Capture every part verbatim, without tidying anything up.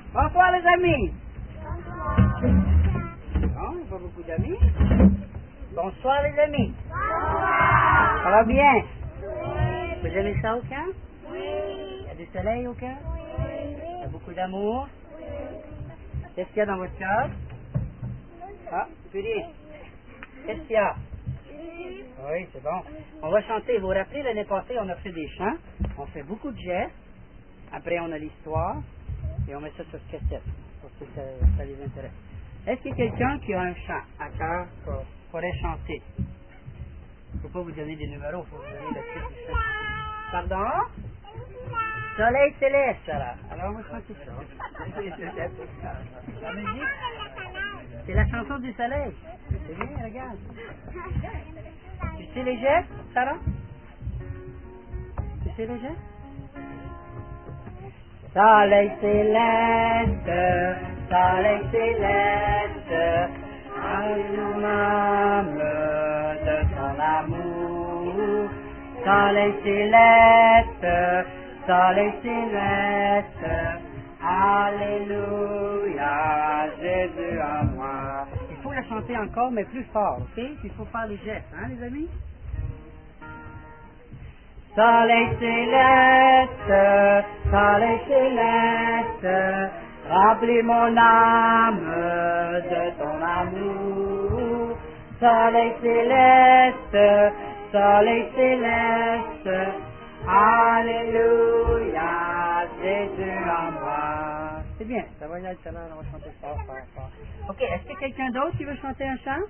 Bonsoir les amis. Non, il n'y a pas beaucoup d'amis. Bonsoir les amis. Bonsoir. Ça va bien? Oui. Vous aimez ça au camp? Oui. Il y a du soleil au camp? Oui. Il y a beaucoup d'amour? Oui. Qu'est-ce qu'il y a dans votre cœur? Ah, Julie. Qu'est-ce qu'il y a? Oui, c'est bon. On va chanter. Vous vous rappelez, l'année passée, on a fait des chants. On fait beaucoup de gestes. Après, on a l'histoire. Et on met ça sur cassette. Parce que ça, ça les intéresse. Est-ce qu'il y a quelqu'un qui a un chant à cœur qu'on pourrait chanter? Il ne faut pas vous donner des numéros. Il faut vous donner le titre du chant. Pardon? Soleil céleste, alors. Alors, on va chanter ça. La musique? C'est la chanson du soleil. C'est bien, regarde. Tu sais les gestes, Sarah? Tu sais les gestes? Soleil céleste, soleil céleste, allume l'âme de ton amour. Soleil céleste, soleil céleste, alléluia, Jésus en moi. Il faut la chanter encore, mais plus fort, ok? Il faut faire les gestes, hein, les amis? Soleil céleste, soleil céleste, remplis mon âme de ton amour. Soleil céleste, soleil céleste, alléluia, Jésus en moi. C'est bien, ça va y aller tout à l'heure, on va chanter fort, fort, fort. Ok, est-ce qu'il y a quelqu'un d'autre qui veut chanter un chant?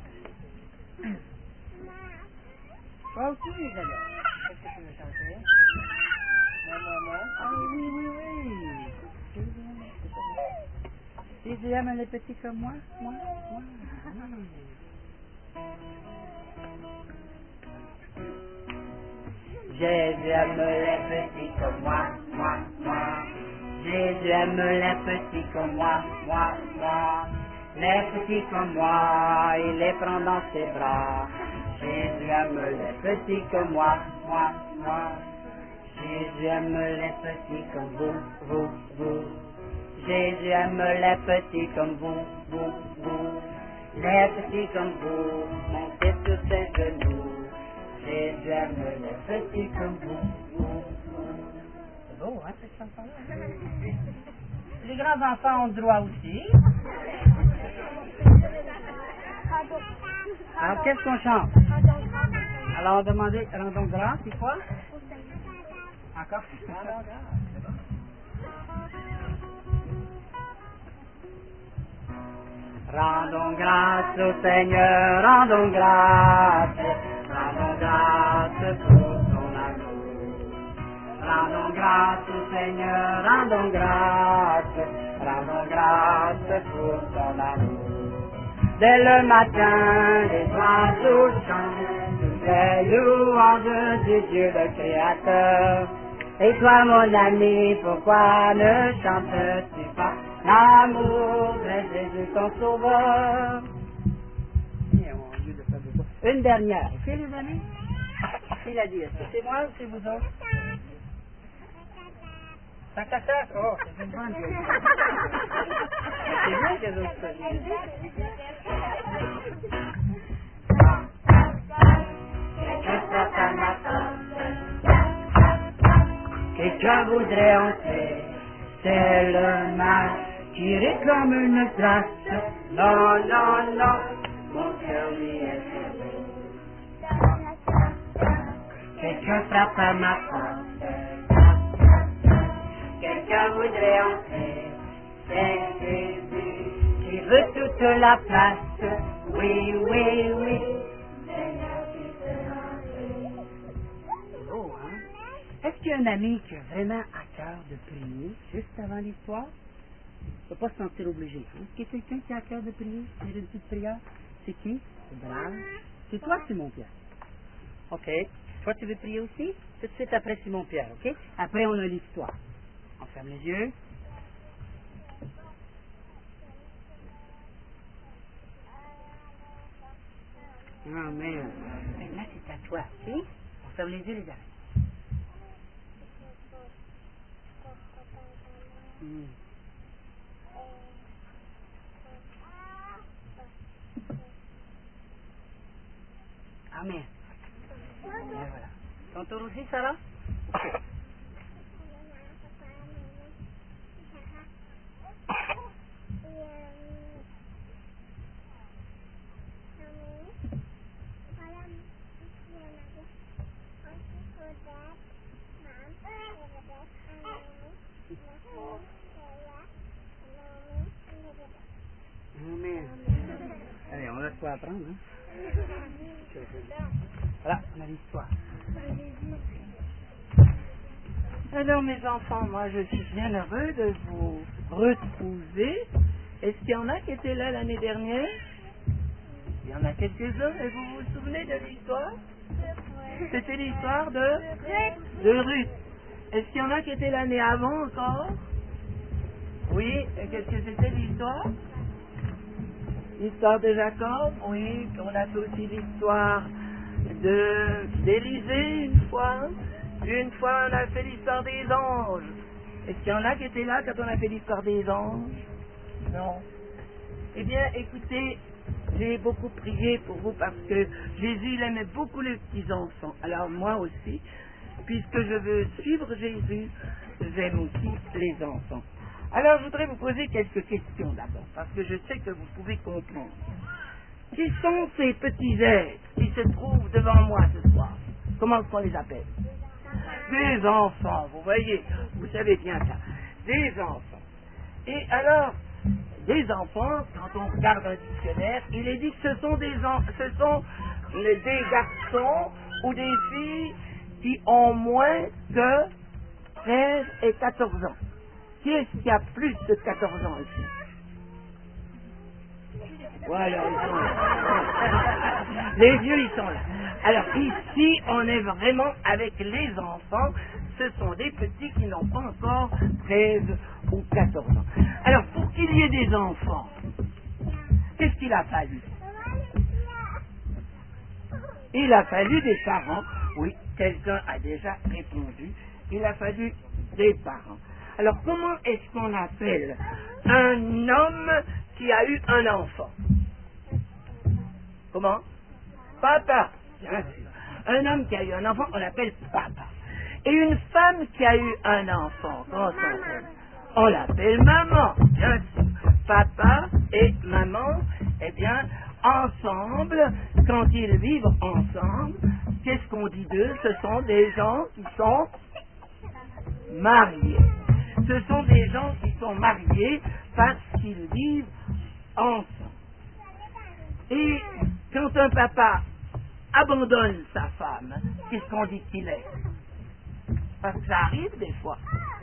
Toi aussi, Isabelle. Qu'est-ce que tu veux chanter? Non, non, non. Ah oui, oui, oui. Jésus aime les petits comme moi, moi, moi. Jésus aime les petits comme moi, moi, moi. Jésus aime les petits comme moi, moi, moi. Les petits comme moi, il les prend dans ses bras. Jésus aime les petits comme moi, moi, moi. Jésus aime les petits comme vous, vous, vous. Jésus aime les petits comme vous, vous, vous. Les petits comme vous, montez sur ses genoux. Jésus aime les petits comme vous, vous, vous. C'est beau, hein, cette chanson-là? Les grands enfants ont le droit aussi. Alors, qu'est-ce qu'on chante? Alors, on demandait, rendons grâce, c'est quoi? Encore? Rendons grâce. Rendons grâce au Seigneur, rendons grâce, rendons grâce pour son amour. Rendons grâce au Seigneur, rendons grâce, rendons grâce pour son amour. Dès le matin, les oiseaux chantent, toutes les louanges du Dieu le Créateur. Et toi, mon ami, pourquoi ne chantes-tu pas l'amour de Jésus ton Sauveur? Une dernière, ok les amis? Qui l'a dit? Est-ce que c'est moi ou c'est vous autres? Tac, tac, tac. Oh, c'est une bonne idée. C'est bien que les autres soient. Quelqu'un voudrait entrer, c'est le mal qui réclame une place. Non, non, non, mon cœur lui est fermé. Quelqu'un frappe à ma porte. Quelqu'un voudrait entrer, c'est Jésus qui veut toute la place. Oui, oui, oui. Oh, hein? Est-ce qu'il y a un ami qui a vraiment à cœur de prier juste avant l'histoire? Il ne faut pas se sentir obligé. Hein? Est-ce qu'il y a quelqu'un qui a à cœur de prier? Faire une petite prière? C'est qui? C'est brave. C'est toi, Simon-Pierre. OK. Toi, tu veux prier aussi? Tout de suite après Simon-Pierre, OK? Après, on a l'histoire. On ferme les yeux. Amen. Maintenant, c'est à toi, OK? On ferme les yeux, les amis. Hmm. dormir. Et voilà. Ton tour aussi, ça va? Amen. Allez, on a de quoi apprendre. Hein? Voilà, on a l'histoire. Alors mes enfants, moi je suis bien heureux de vous retrouver. Est-ce qu'il y en a qui étaient là l'année dernière? Il y en a quelques-uns et vous vous souvenez de l'histoire? C'était l'histoire de, de Ruth. Est-ce qu'il y en a qui étaient l'année avant encore? Oui, et qu'est-ce que c'était l'histoire? L'histoire de Jacob, oui, on a fait aussi l'histoire de d'Élisée une fois. Une fois on a fait l'histoire des anges. Est-ce qu'il y en a qui étaient là quand on a fait l'histoire des anges? Non. Eh bien, écoutez, j'ai beaucoup prié pour vous parce que Jésus, il aimait beaucoup les petits-enfants. Alors moi aussi, puisque je veux suivre Jésus, j'aime aussi les enfants. Alors, je voudrais vous poser quelques questions d'abord, parce que je sais que vous pouvez comprendre. Qui sont ces petits êtres qui se trouvent devant moi ce soir? Comment est-ce qu'on les appelle? Des enfants, vous voyez, vous savez bien ça. Des enfants. Et alors, des enfants, quand on regarde un dictionnaire, il est dit que ce sont des, en, ce sont des garçons ou des filles qui ont moins que treize et quatorze ans. Qui est-ce qui a plus de quatorze ans ici? Voilà, ils sont là. Les vieux, ils sont là. Alors ici, on est vraiment avec les enfants. Ce sont des petits qui n'ont pas encore treize ou quatorze ans. Alors, pour qu'il y ait des enfants, qu'est-ce qu'il a fallu? Il a fallu des parents. Oui, quelqu'un a déjà répondu. Il a fallu des parents. Alors, comment est-ce qu'on appelle un homme qui a eu un enfant? Comment? Papa, bien sûr. Un homme qui a eu un enfant, on l'appelle papa. Et une femme qui a eu un enfant, comment ça s'appelle? On l'appelle maman, bien sûr. Papa et maman, eh bien, ensemble, quand ils vivent ensemble, qu'est-ce qu'on dit d'eux? Ce sont des gens qui sont mariés. Ce sont des gens qui sont mariés parce qu'ils vivent ensemble. Et quand un papa abandonne sa femme, qu'est-ce qu'on dit qu'il est? Parce que ça arrive des fois.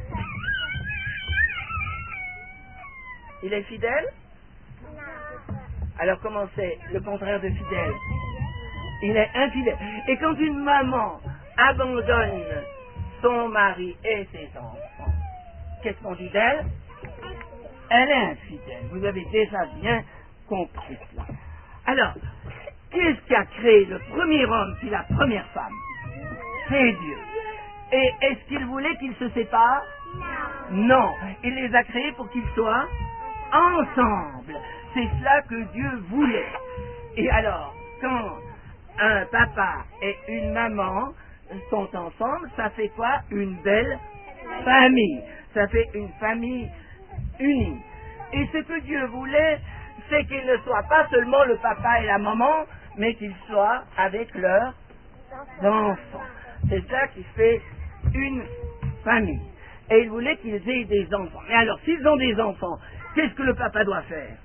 Il est fidèle? Alors comment c'est le contraire de fidèle? Il est infidèle. Et quand une maman abandonne son mari et ses enfants, qu'est-ce qu'on dit d'elle? Elle est infidèle. Vous avez déjà bien compris cela. Alors, qui est-ce qui a créé le premier homme puis la première femme? C'est Dieu. Et est-ce qu'il voulait qu'ils se séparent? Non. Non. Il les a créés pour qu'ils soient ensemble. C'est cela que Dieu voulait. Et alors, quand un papa et une maman sont ensemble, ça fait quoi? Une belle famille. Ça fait une famille unie. Et ce que Dieu voulait, c'est qu'ils ne soient pas seulement le papa et la maman, mais qu'ils soient avec leurs enfants. C'est ça qui fait une famille. Et il voulait qu'ils aient des enfants. Mais alors, s'ils ont des enfants, qu'est-ce que le papa doit faire?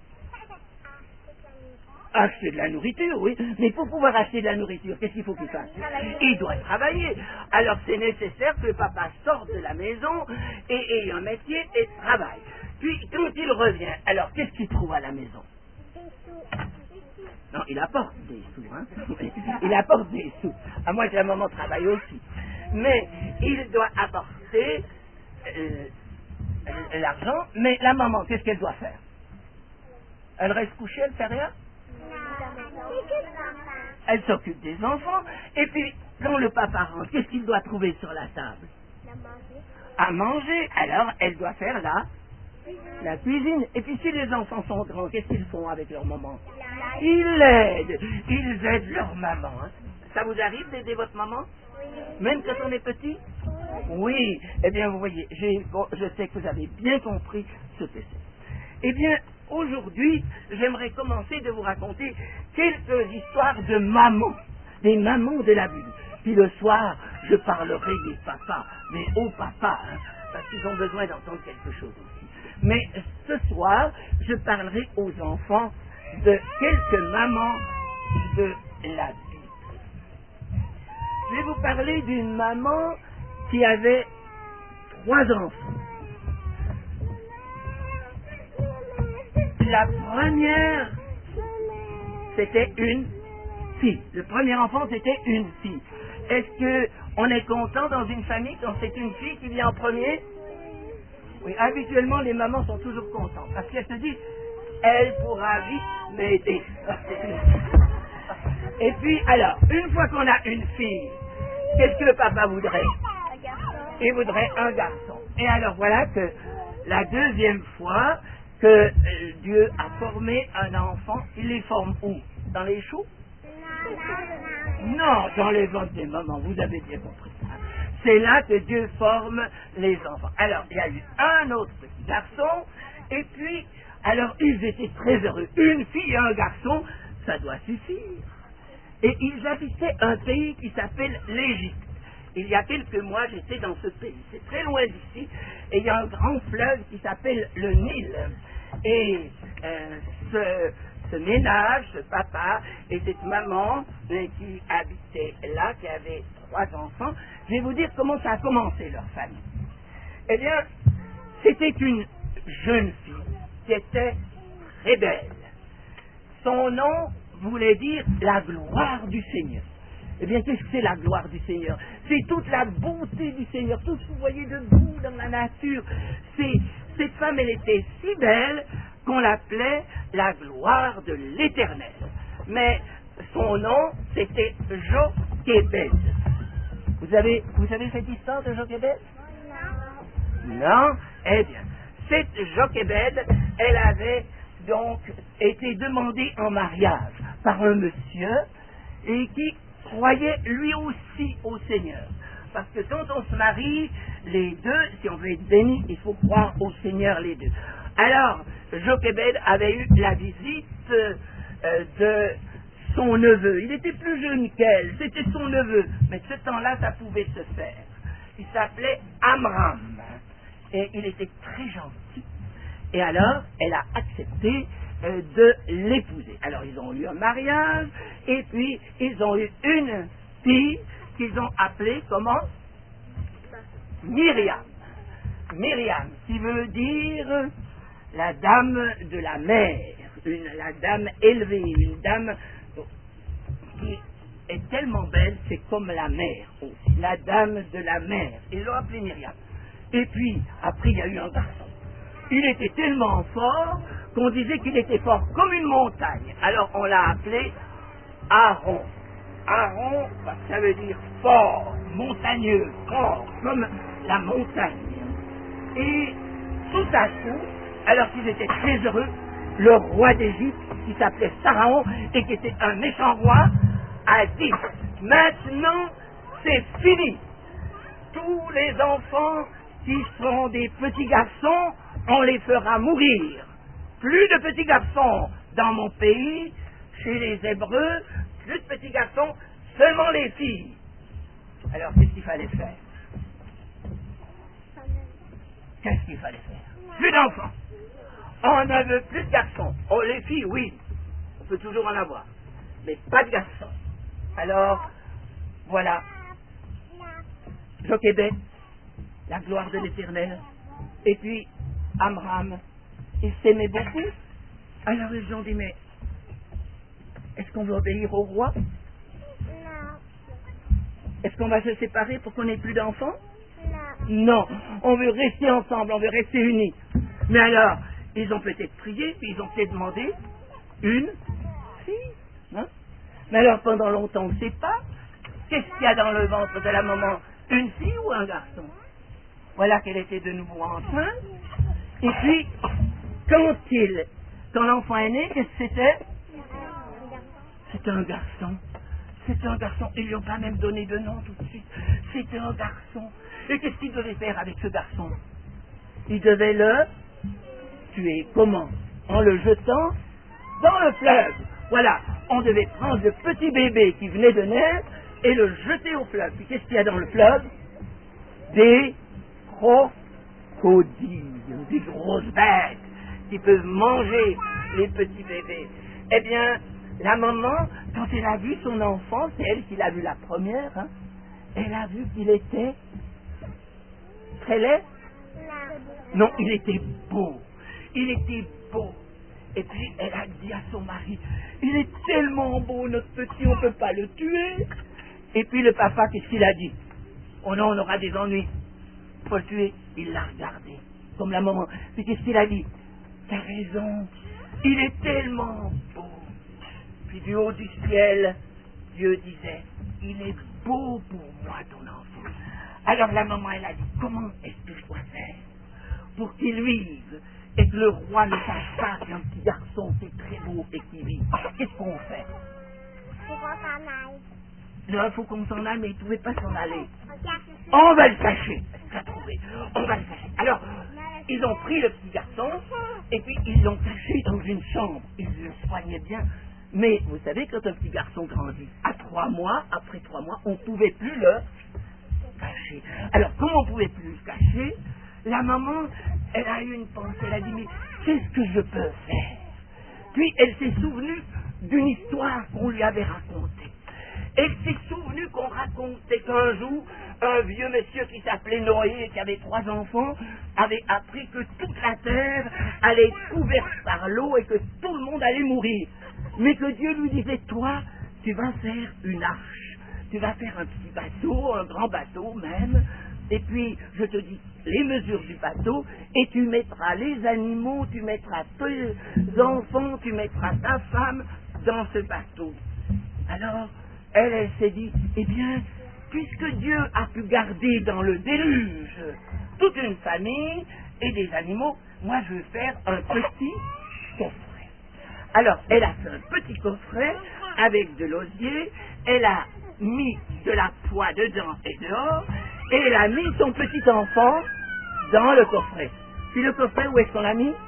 Acheter de la nourriture, oui. Mais pour pouvoir acheter de la nourriture, qu'est-ce qu'il faut qu'il fasse? Il doit travailler. Alors c'est nécessaire que le papa sorte de la maison et ait un métier et travaille. Puis quand il revient, alors qu'est-ce qu'il trouve à la maison? Non, il apporte des sous, hein. Il apporte des sous. À moins que la maman travaille aussi. Mais il doit apporter euh, l'argent, mais la maman, qu'est-ce qu'elle doit faire? Elle reste couchée, elle fait rien? Elle s'occupe des enfants, et puis quand le papa rentre, qu'est-ce qu'il doit trouver sur la table? À manger. Alors elle doit faire la La cuisine. Et puis si les enfants sont grands, qu'est-ce qu'ils font avec leur maman? Ils l'aident. Ils aident leur maman. Hein. Ça vous arrive d'aider votre maman? Même quand on est petit? Oui. Eh bien, vous voyez, j'ai, bon, je sais que vous avez bien compris ce que c'est. Eh bien, aujourd'hui, j'aimerais commencer de vous raconter quelques histoires de mamans, des mamans de la Bible. Puis le soir, je parlerai des papas, des hauts papas, hein, parce qu'ils ont besoin d'entendre quelque chose aussi. Mais ce soir, je parlerai aux enfants de quelques mamans de la Bible. Je vais vous parler d'une maman qui avait trois enfants. La première, c'était une fille. Le premier enfant, c'était une fille. Est-ce qu'on est content dans une famille quand c'est une fille qui vient en premier? Oui, habituellement, les mamans sont toujours contentes. Parce qu'elles se disent, elle pourra vite m'aider. Et puis, alors, une fois qu'on a une fille, qu'est-ce que le papa voudrait? Il voudrait un garçon. Et alors, voilà que la deuxième fois que euh, Dieu a formé un enfant, il les forme où? Dans les choux? Non, dans les ventres des mamans, vous avez bien compris ça. C'est là que Dieu forme les enfants. Alors, il y a eu un autre petit garçon, et puis, alors, ils étaient très heureux. Une fille et un garçon, ça doit suffire. Et ils habitaient un pays qui s'appelle l'Égypte. Il y a quelques mois, j'étais dans ce pays. C'est très loin d'ici, et il y a un grand fleuve qui s'appelle le Nil. Et euh, ce... ce ménage, ce papa et cette maman euh, qui habitaient là, qui avaient trois enfants, je vais vous dire comment ça a commencé leur famille. Eh bien, c'était une jeune fille qui était très belle. Son nom voulait dire la gloire du Seigneur. Eh bien, qu'est-ce que c'est la gloire du Seigneur? C'est toute la bonté du Seigneur, tout ce que vous voyez de beau dans la nature. C'est, cette femme, elle était si belle qu'on l'appelait la gloire de l'Éternel. Mais son nom, c'était Jochébed. Vous avez, vous savez cette histoire de Jochébed? Non. Non? Eh bien, cette Jochébed, elle avait donc été demandée en mariage par un monsieur et qui croyait lui aussi au Seigneur. Parce que quand on se marie, les deux, si on veut être béni, il faut croire au Seigneur les deux. Alors, Jochébed avait eu la visite euh, de son neveu. Il était plus jeune qu'elle, c'était son neveu. Mais de ce temps-là, ça pouvait se faire. Il s'appelait Amram. Et il était très gentil. Et alors, elle a accepté euh, de l'épouser. Alors, ils ont eu un mariage, et puis, ils ont eu une fille qu'ils ont appelée, comment? Myriam. Myriam, qui veut dire la dame de la mer, une, la dame élevée, une dame qui est tellement belle, c'est comme la mer aussi, la dame de la mer. Ils l'ont appelée Myriam. Et puis, après, il y a eu un garçon. Il était tellement fort qu'on disait qu'il était fort comme une montagne. Alors, on l'a appelé Aaron. Aaron, ça veut dire fort, montagneux, fort, comme la montagne. Et tout à coup, alors qu'ils étaient très heureux, le roi d'Égypte, qui s'appelait Pharaon, et qui était un méchant roi, a dit, maintenant, c'est fini. Tous les enfants qui sont des petits garçons, on les fera mourir. Plus de petits garçons dans mon pays, chez les Hébreux, plus de petits garçons, seulement les filles. Alors, qu'est-ce qu'il fallait faire? Qu'est-ce qu'il fallait faire? Plus d'enfants. On ne veut plus de garçons. Oh, les filles, oui, on peut toujours en avoir, mais pas de garçons. Alors, voilà, Jochébed, la gloire de l'Éternel, et puis Amram, ils s'aimaient beaucoup. Alors ils ont dit, mais est-ce qu'on veut obéir au roi? Non. Est-ce qu'on va se séparer pour qu'on n'ait plus d'enfants? Non. Non, on veut rester ensemble, on veut rester unis. Mais alors, ils ont peut-être prié, puis ils ont peut-être demandé une fille. Hein? Mais alors, pendant longtemps, on ne sait pas. Qu'est-ce qu'il y a dans le ventre de la maman? Une fille ou un garçon? Voilà qu'elle était de nouveau enceinte. Et puis, quand il, quand l'enfant est né, qu'est-ce que c'était? C'était un garçon. C'était un garçon. Ils lui ont pas même donné de nom tout de suite. C'était un garçon. Et qu'est-ce qu'il devait faire avec ce garçon? Il devait le tuer. Comment? En le jetant dans le fleuve. Voilà. On devait prendre le petit bébé qui venait de naître et le jeter au fleuve. Puis qu'est-ce qu'il y a dans le fleuve? Des crocodiles, des grosses bêtes qui peuvent manger les petits bébés. Eh bien, la maman, quand elle a vu son enfant, c'est elle qui l'a vu la première, hein, elle a vu qu'il était très laid. Non, il était beau. Il était beau. Et puis, elle a dit à son mari, il est tellement beau, notre petit, on ne peut pas le tuer. Et puis, le papa, qu'est-ce qu'il a dit? Oh non, on aura des ennuis. Il faut le tuer. Il l'a regardé, comme la maman. Puis, qu'est-ce qu'il a dit? T'as raison. Il est tellement beau. Puis, du haut du ciel, Dieu disait, il est beau pour moi, ton enfant. Alors, la maman, elle a dit, comment est-ce que je dois faire pour qu'il vive et que le roi ne sache pas qu'un petit garçon c'est très beau et qu'il vit? Qu'est-ce qu'on fait? Faut qu'on s'en aille. Là, il faut qu'on s'en aille, mais il ne pouvait pas s'en aller. On va le cacher. Tu l'as trouvé. On va le cacher. Alors, ils ont pris le petit garçon et puis ils l'ont caché dans une chambre. Ils le soignaient bien. Mais vous savez, quand un petit garçon grandit, à trois mois, après trois mois, on ne pouvait plus le cacher. Alors, comme on ne pouvait plus le cacher, la maman, elle a eu une pensée. Elle a dit, mais qu'est-ce que je peux faire? Puis, elle s'est souvenue d'une histoire qu'on lui avait racontée. Elle s'est souvenue qu'on racontait qu'un jour, un vieux monsieur qui s'appelait Noé et qui avait trois enfants avait appris que toute la terre allait être couverte par l'eau et que tout le monde allait mourir. Mais que Dieu lui disait, toi, tu vas faire une arche. Tu vas faire un petit bateau, un grand bateau même. Et puis, je te dis les mesures du bateau et tu mettras les animaux, tu mettras tes enfants, tu mettras ta femme dans ce bateau. Alors, elle, elle s'est dit, eh bien, puisque Dieu a pu garder dans le déluge toute une famille et des animaux, moi je veux faire un petit coffret. Alors, elle a fait un petit coffret avec de l'osier, elle a mis de la poix dedans et dehors, et elle a mis son petit enfant dans le coffret. Puis le coffret, où est-ce qu'on l'a mis?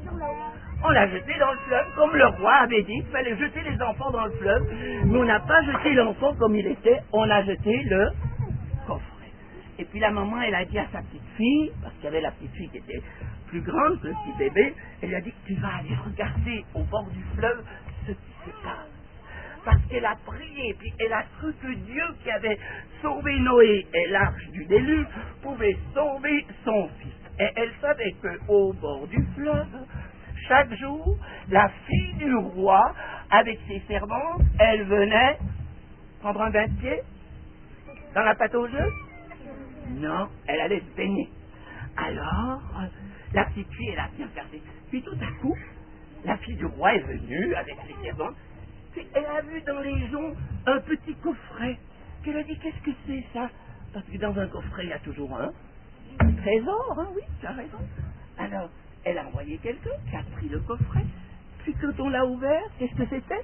On l'a jeté dans le fleuve, comme le roi avait dit qu'il fallait jeter les enfants dans le fleuve. Mais on n'a pas jeté l'enfant comme il était, on a jeté le coffret. Et puis la maman, elle a dit à sa petite fille, parce qu'il y avait la petite fille qui était plus grande que le petit bébé, elle lui a dit, tu vas aller regarder au bord du fleuve ce qui se passe. Parce qu'elle a prié, puis elle a cru que Dieu qui avait sauvé Noé et l'arche du déluge pouvait sauver son fils. Et elle savait qu'au bord du fleuve, chaque jour, la fille du roi, avec ses servantes, elle venait prendre un bain de pied dans la pâte aux œufs. Non, elle allait se baigner. Alors, la petite fille, elle a bien regardé. Puis tout à coup, la fille du roi est venue avec les servantes. Puis elle a vu dans les joncs un petit coffret. Puis elle a dit, qu'est-ce que c'est ça? Parce que dans un coffret, il y a toujours un trésor, hein, oui, tu as raison. Alors, elle a envoyé quelqu'un qui a pris le coffret. Puis quand on l'a ouvert, qu'est-ce que c'était?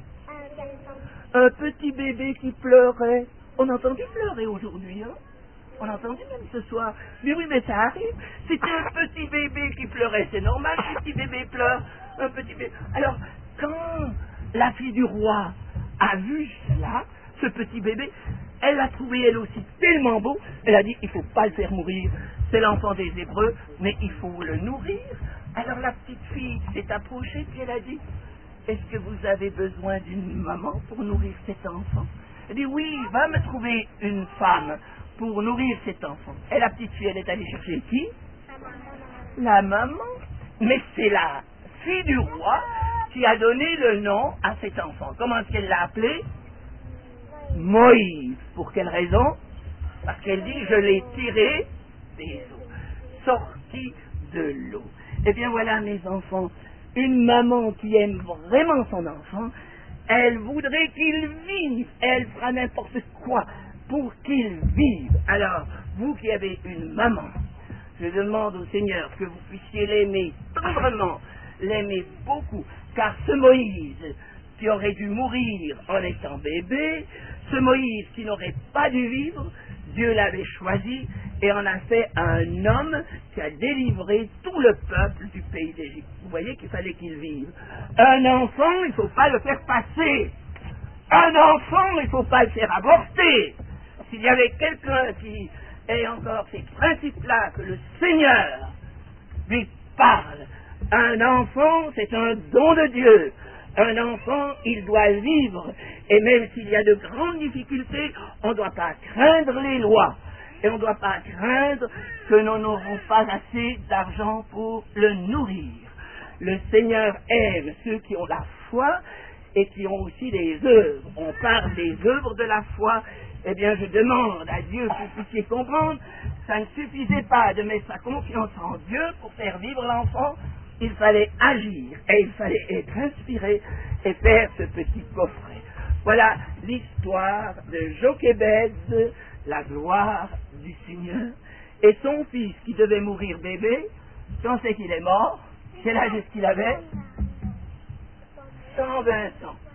Un petit bébé qui pleurait. On a entendu pleurer aujourd'hui, hein? On a entendu même ce soir. Mais oui, mais ça arrive. C'était un petit bébé qui pleurait. C'est normal qu'un petit bébé pleure. Un petit bébé. Alors, quand la fille du roi a vu cela, ce petit bébé, elle l'a trouvé elle aussi tellement beau. Elle a dit, il ne faut pas le faire mourir. C'est l'enfant des Hébreux, mais il faut le nourrir. Alors la petite fille s'est approchée, puis elle a dit, est-ce que vous avez besoin d'une maman pour nourrir cet enfant? Elle dit, oui, va me trouver une femme pour nourrir cet enfant. Et la petite fille, elle est allée chercher qui? La maman. Mais c'est la fille du roi qui a donné le nom à cet enfant. Comment est-ce qu'elle l'a appelé? Moïse. Pour quelle raison? Parce qu'elle dit, je l'ai tiré des eaux, sorti de l'eau. Eh bien voilà, mes enfants, une maman qui aime vraiment son enfant, elle voudrait qu'il vive, elle fera n'importe quoi pour qu'il vive. Alors, vous qui avez une maman, je demande au Seigneur que vous puissiez l'aimer tendrement, l'aimer beaucoup, car ce Moïse qui aurait dû mourir en étant bébé, ce Moïse qui n'aurait pas dû vivre, Dieu l'avait choisi et en a fait un homme qui a délivré tout le peuple du pays d'Égypte. Vous voyez qu'il fallait qu'il vive. Un enfant, il ne faut pas le faire passer. Un enfant, il ne faut pas le faire avorter. S'il y avait quelqu'un qui ait encore ces principes-là, que le Seigneur lui parle. Un enfant, c'est un don de Dieu. Un enfant, il doit vivre. Et même s'il y a de grandes difficultés, on ne doit pas craindre les lois. Et on ne doit pas craindre que nous n'aurons pas assez d'argent pour le nourrir. Le Seigneur aime ceux qui ont la foi et qui ont aussi des œuvres. On parle des œuvres de la foi. Eh bien, je demande à Dieu que vous puissiez comprendre, ça ne suffisait pas de mettre sa confiance en Dieu pour faire vivre l'enfant. Il fallait agir et il fallait être inspiré et faire ce petit coffret. Voilà l'histoire de Jochébed, la gloire du Seigneur, et son fils qui devait mourir bébé. Quand c'est qu'il est mort? Quel âge est-ce qu'il avait? cent vingt ans.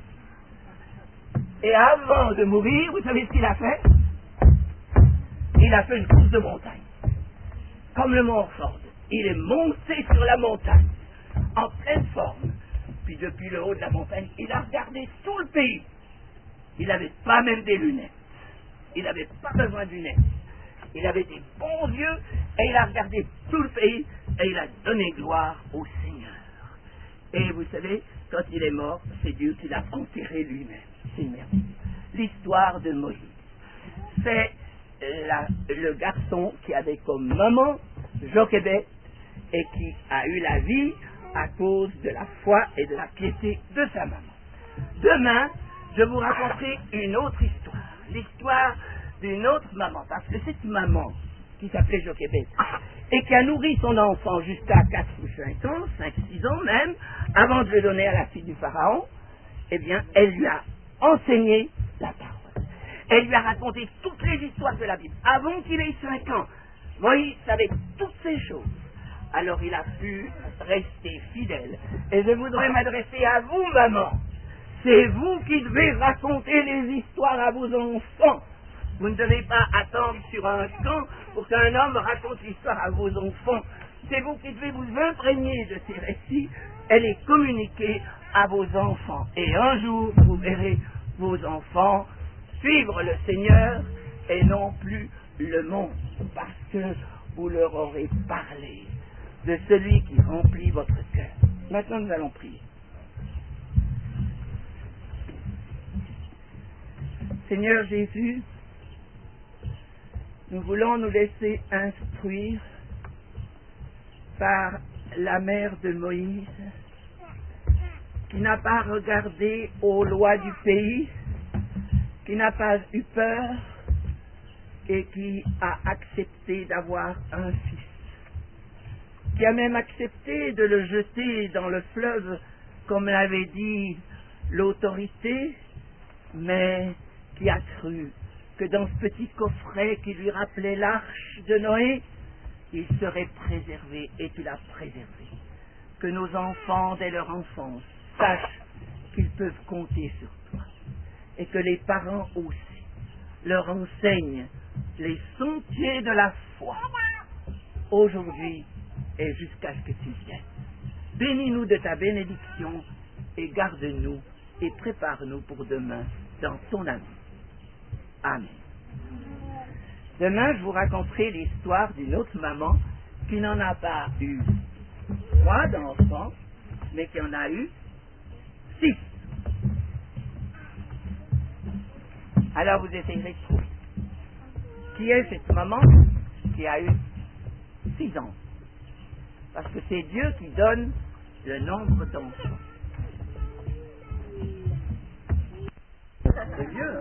Et avant de mourir, vous savez ce qu'il a fait? Il a fait une course de montagne, comme le mont Ford. Il est monté sur la montagne, en pleine forme. Puis depuis le haut de la montagne, il a regardé tout le pays. Il n'avait pas même des lunettes. Il n'avait pas besoin de lunettes. Il avait des bons yeux et il a regardé tout le pays et il a donné gloire au Seigneur. Et vous savez, quand il est mort, c'est Dieu qui l'a enterré lui-même. C'est merveilleux. L'histoire de Moïse. C'est la, le garçon qui avait comme maman Jochébed et qui a eu la vie à cause de la foi et de la piété de sa maman. Demain, je vous raconterai une autre histoire. L'histoire d'une autre maman. Parce que cette maman, qui s'appelait Jochébed, et qui a nourri son enfant jusqu'à quatre ou cinq ans, cinq, six ans même, avant de le donner à la fille du Pharaon, eh bien, elle lui a enseigné la parole. Elle lui a raconté toutes les histoires de la Bible. Avant qu'il ait cinq ans, Moïse savait toutes ces choses. Alors il a pu rester fidèle. Et je voudrais m'adresser à vous, maman. C'est vous qui devez raconter les histoires à vos enfants. Vous ne devez pas attendre sur un camp pour qu'un homme raconte l'histoire à vos enfants. C'est vous qui devez vous imprégner de ces récits et les communiquer à vos enfants. Et un jour, vous verrez vos enfants suivre le Seigneur et non plus le monde, parce que vous leur aurez parlé de celui qui remplit votre cœur. Maintenant, nous allons prier. Seigneur Jésus, nous voulons nous laisser instruire par la mère de Moïse, qui n'a pas regardé aux lois du pays, qui n'a pas eu peur et qui a accepté d'avoir un fils, qui a même accepté de le jeter dans le fleuve, comme l'avait dit l'autorité, mais qui a cru que dans ce petit coffret qui lui rappelait l'arche de Noé, il serait préservé, et tu l'as préservé. Que nos enfants, dès leur enfance, sachent qu'ils peuvent compter sur toi, et que les parents aussi leur enseignent les sentiers de la foi, aujourd'hui et jusqu'à ce que tu viennes. Bénis-nous de ta bénédiction, et garde-nous, et prépare-nous pour demain dans ton amour. Amen. Demain, je vous raconterai l'histoire d'une autre maman qui n'en a pas eu trois d'enfants, mais qui en a eu six. Alors vous essayerez de trouver qui est cette maman qui a eu six ans. Parce que c'est Dieu qui donne le nombre d'enfants. C'est Dieu.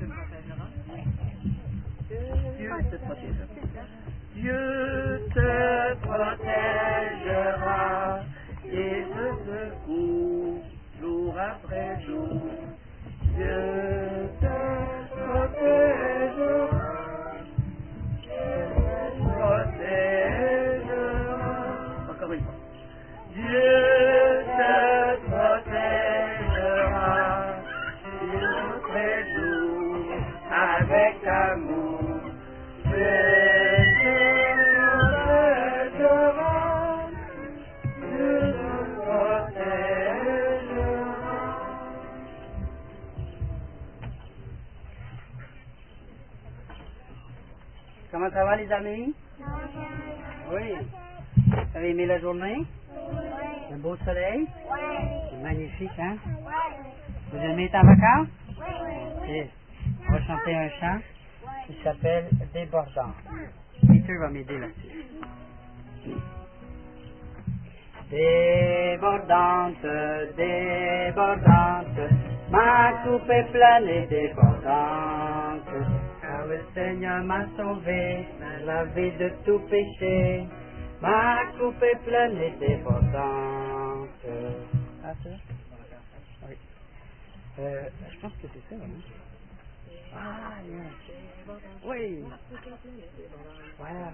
Dieu te protégera. Dieu te protégera et te secoue jour après jour. Dieu te protégera. Protégera. amis? Oui. Vous avez aimé la journée? Le beau soleil? C'est magnifique, hein? Vous aimez être en vacances? Ok. On va chanter un chant qui s'appelle Débordant. Peter va m'aider là-dessus. Débordante, débordante, ma coupe est pleine et débordante, car le Seigneur m'a sauvé, m'a lavé de tout péché, ma coupe est pleine et débordante. Ah, c'est ça? Oui. Euh, je pense que c'est ça, oui. Ah, yeah. Oui. Voilà.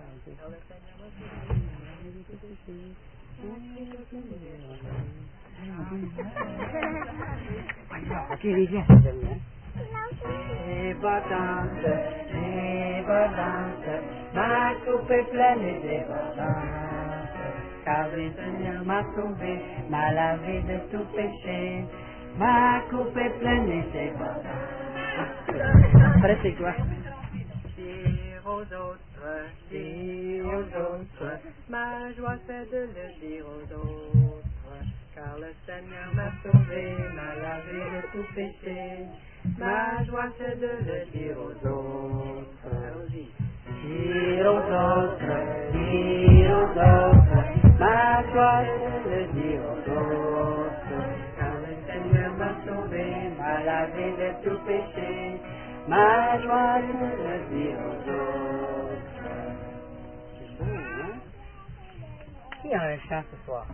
Ok, les viens, c'est bien. Débordante, débordante, ma coupe est pleine et débordante, car le Seigneur m'a sauvé, m'a lavé de tout péché, ma coupe est pleine et débordante. Après, c'est quoi? Dire aux autres, dire aux autres, ma joie c'est de le dire aux autres, car le Seigneur m'a sauvé, m'a lavé de tout péché, ma joie c'est de le dire aux autres. Dire aux autres, dire aux autres, ma joie c'est de le dire aux autres, car le Seigneur m'a sauvé, m'a lavé de tout péché, ma joie c'est de le dire aux autres. C'est beau, hein? Qui a un chant ce soir?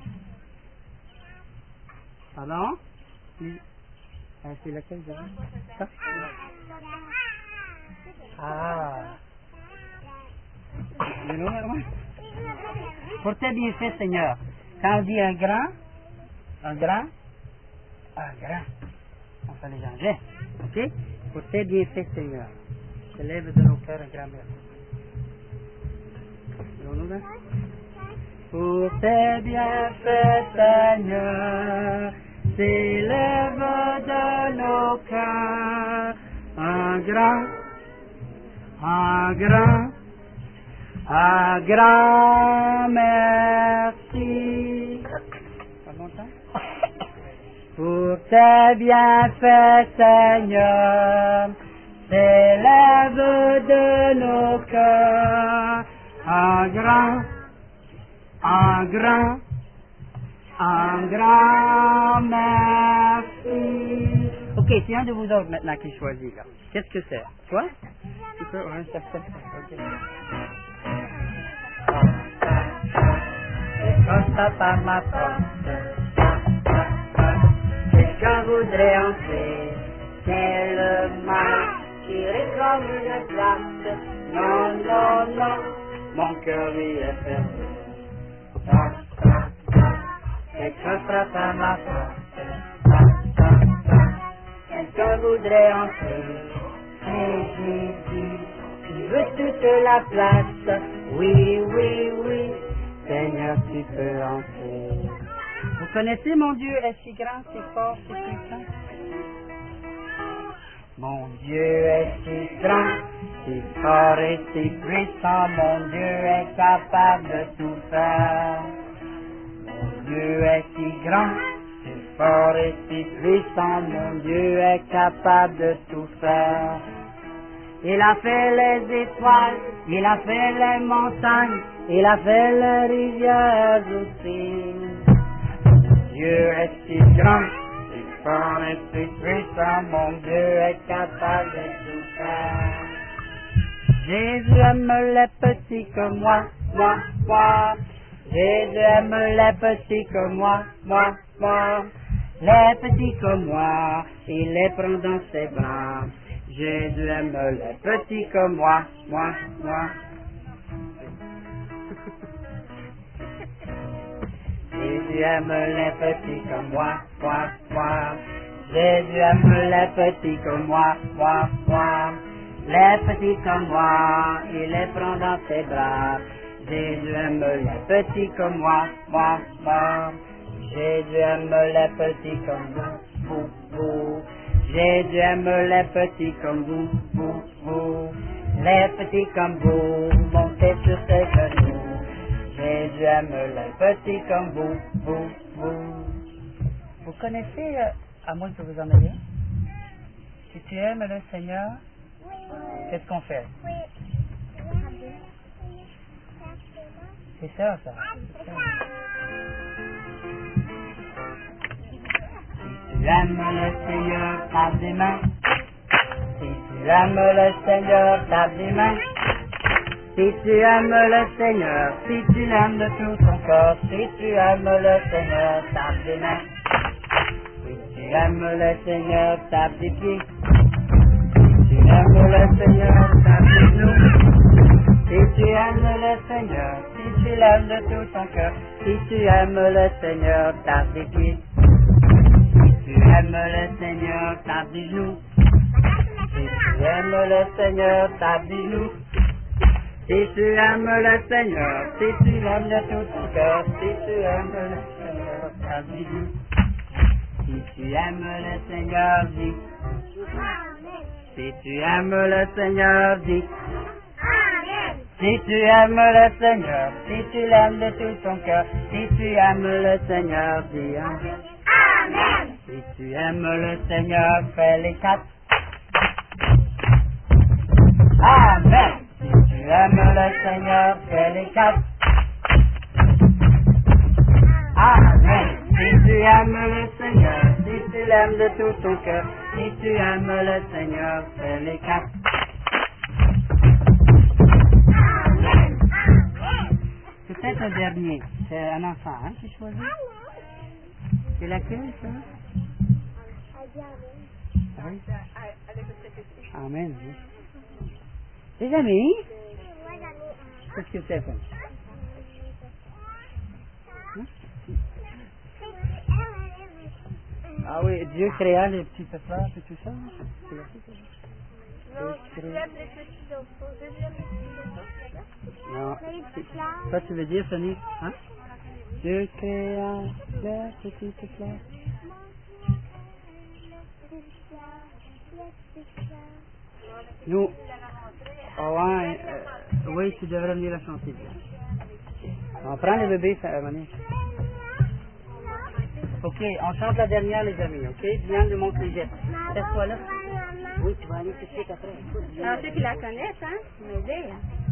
Pardon? Oui. Ah, c'est lequel de ça? Ah! Le nom, Herman? Pour tes bienfaits, Seigneur. Quand on dit un grand, un grand, un grand, on fait les engins. Ok? Pour tes bienfaits, Seigneur. Je lève de nos cœurs un grand merci. Pour tes bienfaits, Seigneur, s'élève de nos cœurs un grand, un grand, un grand merci. Pas bon temps? Pour tes bienfaits, Seigneur, s'élève de nos cœurs un grand, un grand, un grand merci. Ok, c'est un de vous autres maintenant qui choisit là. Qu'est-ce que c'est? Toi? Tu peux, ouais, ça, ça, ça. Ok. Et quand ça par ma porte, quelqu'un voudrait entrer, c'est le mal qui réclame une place. Non, non, non, mon cœur lui est fermé. Quelqu'un frappe à ma porte, quelqu'un voudrait entrer, c'est Jésus qui veut toute la place. Oui, oui, oui, Seigneur, tu peux entrer. Vous connaissez mon Dieu est si grand, si fort, si puissant? Mon Dieu est si grand, si fort et si puissant, mon Dieu est capable de tout faire. Mon Dieu est si grand, si fort et si puissant, mon Dieu est capable de tout faire. Il a fait les étoiles, il a fait les montagnes, il a fait les rivières aussi. Dieu est si grand, si fort et si puissant, mon Dieu est capable de tout faire. Jésus aime les petits comme moi, moi, moi. Jésus aime les petits comme moi, moi, moi. Les petits comme moi, il les prend dans ses bras. Jésus aime les petits comme moi, moi, moi. Jésus aime les petits comme moi, moi, moi. Jésus aime les petits comme moi, moi, moi. Les petits comme moi, il les prend dans ses bras. Jésus aime les petits comme moi, moi, moi. Jésus aime les petits comme vous, vous, vous. Jésus aime les petits comme vous, vous, vous. Les petits comme vous, montez sur ses genoux. Jésus aime les petits comme vous, vous, vous. Vous connaissez, euh, à moins que vous en ayez, si tu aimes le Seigneur, qu'est-ce qu'on fait? C'est ça, ça. C'est ça. Si tu aimes le Seigneur, tape des mains. Si tu aimes le Seigneur, tape des mains. Si tu aimes le Seigneur, si tu l'aimes de tout ton corps, si tu aimes le Seigneur, tape des mains. Si tu aimes le Seigneur, tape des pieds. Si tu aimes le Seigneur, tape des genoux. Si tu aimes le Seigneur, si tu l'aimes de tout ton cœur, si tu aimes le Seigneur, tape des pieds. Si tu aimes le Seigneur, tape des genoux. Si tu aimes le Seigneur, tape des genoux. Si tu aimes le Seigneur, si tu l'aimes de tout ton cœur, si tu aimes le Seigneur, tape des genoux. Si tu aimes le Seigneur, dis. Si tu aimes le Seigneur, dis. Si tu aimes le Seigneur, si tu l'aimes de tout ton cœur, si tu aimes le Seigneur, dis Amen. Si tu aimes le Seigneur, fais les quatre. Amen. Si tu aimes le Seigneur, fais les quatre. Amen. Si tu aimes le Seigneur, si tu l'aimes de tout ton cœur, si tu aimes le Seigneur, fais les quatre. Peut-être un dernier. C'est un enfant, hein, qui choisit. C'est laquelle, ça? Ah oui? Amen. Oui. Les amis, qu'est-ce que c'est, ça? Hein? Ah oui, Dieu créa les petites fleurs et tout ça. C'est la suite, ça? Non, tu aimes les petits enfants. Jésus aime les petits enfants. Non. Ça, tu veux dire, Fanny? Hein? Dieu créa les petites fleurs. Nous. Oh, ouais, euh, oui, tu devrais venir la chanter. On prend le bébé, ça va venir. Ok, on chante la dernière, les amis, ok? Diane nous montre les gestes. Cette fois-là. Oui, tu vas aller tout de suite après. Alors, ceux qui la connaissent, hein, m'aider.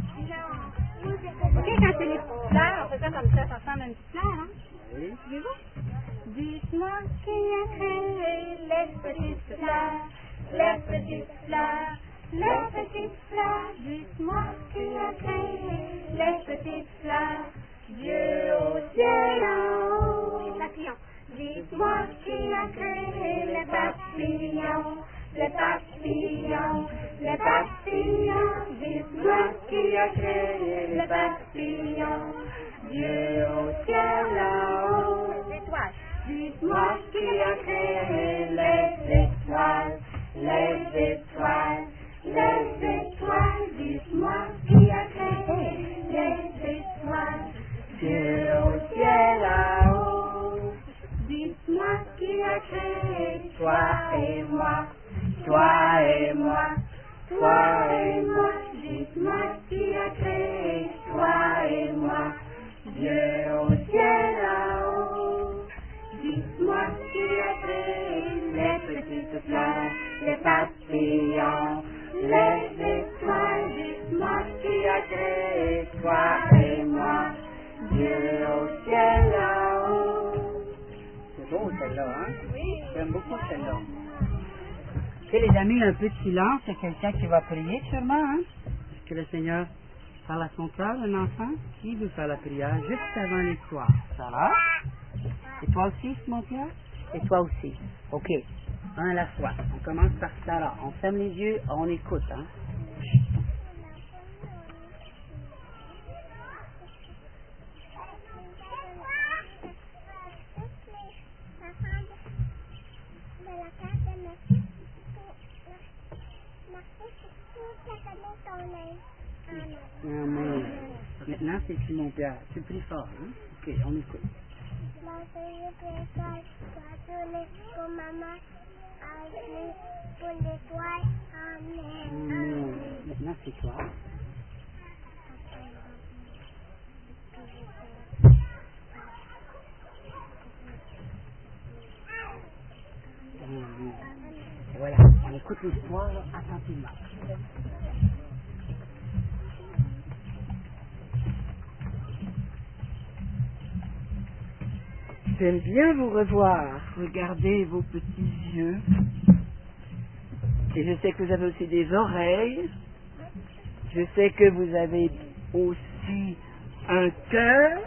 Ok, quand c'est les petites fleurs, on fait ça comme ça, ça ressemble à une petite fleur, hein? Oui. Suivez-vous? Dites-moi qui a créé les petites fleurs, les petites fleurs, les petites fleurs. Dites-moi qui a créé les petites fleurs. Dieu au ciel en haut. Papillons. Dites-moi qui a créé les papillons, les papillons, les papillons. Dites-moi qui a créé les papillons. Dieu au ciel en haut. Les étoiles. Dites-moi qui a créé les étoiles, les étoiles, les étoiles. Dites-moi qui a créé les étoiles. Dieu au ciel en haut. Dites-moi qui a créé toi et moi, toi et moi, toi et moi. Dites-moi qui a créé toi et moi. Dieu au ciel là-haut. Dites-moi qui a créé les petites fleurs, les papillons, les étoiles. Dites-moi qui a créé toi et moi. Dieu au ciel là-haut. C'est beau, celle-là, hein? Oui. J'aime beaucoup celle-là. Ok, les amis, un peu de silence. Il y a quelqu'un qui va prier, sûrement, hein? Est-ce que le Seigneur parle à son cœur, un enfant? Qui veut faire la prière juste avant l'histoire? Ça va? Et toi aussi, mon Pierre? Et toi aussi. Ok. Un à la fois. On commence par ça, là. On ferme les yeux, on écoute, hein? Amen. Maintenant, c'est qui, mon Pierre? Tu pries fort, hein? Ok, on écoute. Pour maman, pour l'étoile, amen. Amen. Maintenant, c'est toi. Et voilà, on écoute l'histoire attentivement. J'aime bien vous revoir. Regardez vos petits yeux. Et je sais que vous avez aussi des oreilles. Je sais que vous avez aussi un cœur.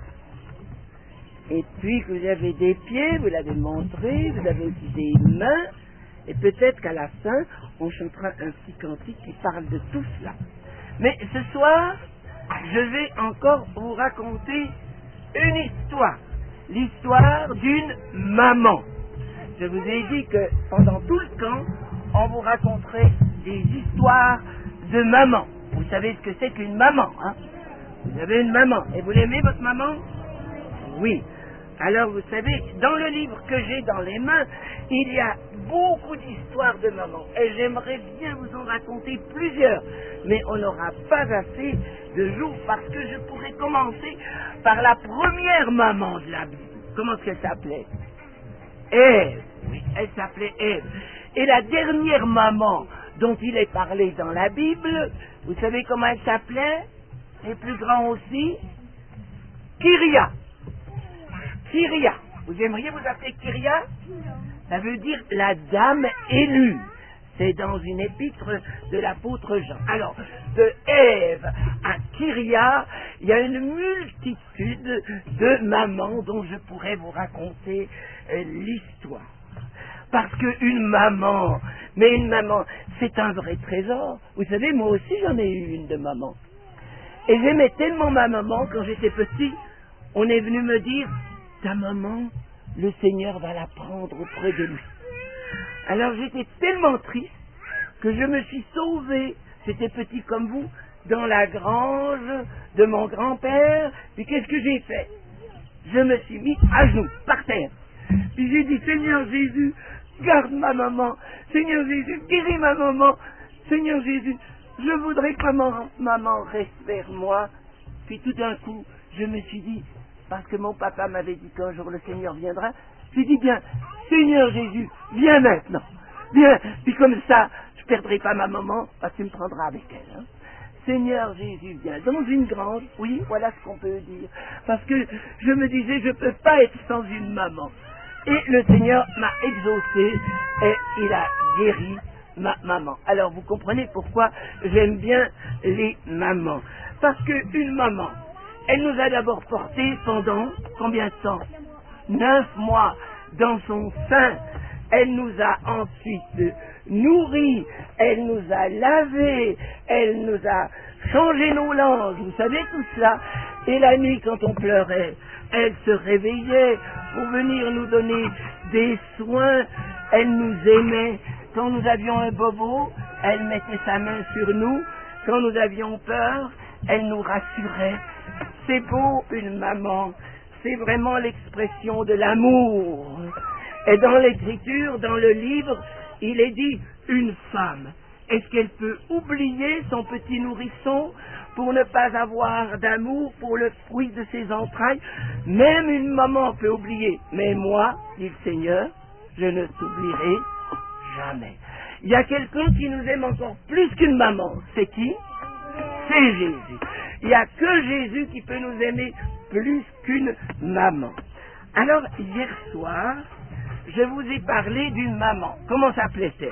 Et puis que vous avez des pieds, vous l'avez montré, vous avez aussi des mains. Et peut-être qu'à la fin, on chantera un petit cantique qui parle de tout cela. Mais ce soir, je vais encore vous raconter une histoire. L'histoire d'une maman. Je vous ai dit que pendant tout le camp, on vous raconterait des histoires de maman. Vous savez ce que c'est qu'une maman, hein? Vous avez une maman. Et vous l'aimez, votre maman? Oui. Alors, vous savez, dans le livre que j'ai dans les mains, il y a beaucoup d'histoires de maman. Et j'aimerais bien vous en raconter plusieurs. Mais on n'aura pas assez de jours parce que je pourrais commencer par la première maman de la Bible. Comment est-ce qu'elle s'appelait? Ève. Oui, elle s'appelait Ève. Et la dernière maman dont il est parlé dans la Bible, vous savez comment elle s'appelait? Les plus grands aussi? Kyria. Kyria. Vous aimeriez vous appeler Kyria? Ça veut dire la dame élue. C'est dans une épître de l'apôtre Jean. Alors, de Ève à Kyria, il y a une multitude de mamans dont je pourrais vous raconter euh, l'histoire. Parce qu'une maman, mais une maman, c'est un vrai trésor. Vous savez, moi aussi j'en ai eu une de maman. Et j'aimais tellement ma maman, quand j'étais petit, on est venu me dire, ta maman, le Seigneur va la prendre auprès de lui. Alors j'étais tellement triste que je me suis sauvé, j'étais petit comme vous, dans la grange de mon grand-père. Puis qu'est-ce que j'ai fait? Je me suis mis à genoux, par terre. Puis j'ai dit, Seigneur Jésus, garde ma maman. Seigneur Jésus, guéris ma maman. Seigneur Jésus, je voudrais que maman, maman reste vers moi. Puis tout d'un coup, je me suis dit, parce que mon papa m'avait dit qu'un jour le Seigneur viendra, j'ai dit bien, Seigneur Jésus, viens maintenant, viens, puis comme ça, je ne perdrai pas ma maman, parce que tu me prendras avec elle. Hein. Seigneur Jésus, viens. Dans une grange, oui, voilà ce qu'on peut dire, parce que je me disais, je ne peux pas être sans une maman. Et le Seigneur m'a exaucé, et il a guéri ma maman. Alors vous comprenez pourquoi j'aime bien les mamans. Parce qu'une maman, elle nous a d'abord portés pendant combien de temps? Neuf mois dans son sein. Elle nous a ensuite nourris, elle nous a lavés, elle nous a changé nos langues, vous savez tout cela. Et la nuit, quand on pleurait, elle se réveillait pour venir nous donner des soins. Elle nous aimait. Quand nous avions un bobo, elle mettait sa main sur nous. Quand nous avions peur, elle nous rassurait. C'est beau, une maman. C'est vraiment l'expression de l'amour. Et dans l'écriture, dans le livre, il est dit, une femme, est-ce qu'elle peut oublier son petit nourrisson pour ne pas avoir d'amour pour le fruit de ses entrailles? Même une maman peut oublier. Mais moi, dit le Seigneur, je ne t'oublierai jamais. Il y a quelqu'un qui nous aime encore plus qu'une maman. C'est qui? C'est Jésus. Il n'y a que Jésus qui peut nous aimer plus qu'une maman. Alors, hier soir, je vous ai parlé d'une maman. Comment s'appelait-elle?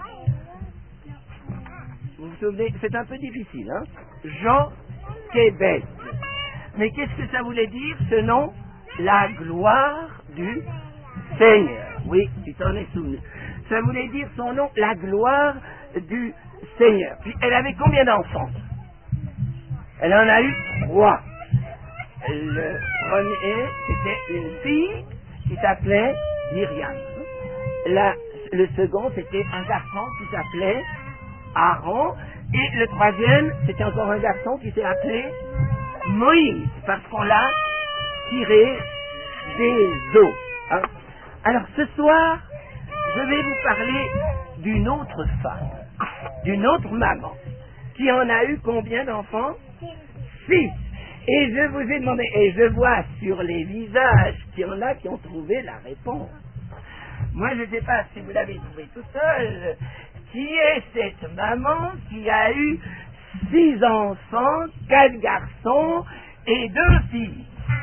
Vous vous souvenez? C'est un peu difficile, hein? Jean Québec. Mais qu'est-ce que ça voulait dire, ce nom? La gloire du Seigneur. Oui, tu t'en es souvenu. Ça voulait dire son nom, la gloire du Seigneur. Puis elle avait combien d'enfants? Elle en a eu trois. Le premier, c'était une fille qui s'appelait Myriam. La, le second, c'était un garçon qui s'appelait Aaron. Et le troisième, c'était encore un garçon qui s'est appelé Moïse, parce qu'on l'a tiré des eaux. Hein. Alors ce soir, je vais vous parler d'une autre femme, d'une autre maman. qui en a eu combien d'enfants? Six. Et je vous ai demandé, et je vois sur les visages qu'il y en a qui ont trouvé la réponse. Moi, je ne sais pas si vous l'avez trouvé tout seul. Qui est cette maman qui a eu six enfants, quatre garçons et deux filles?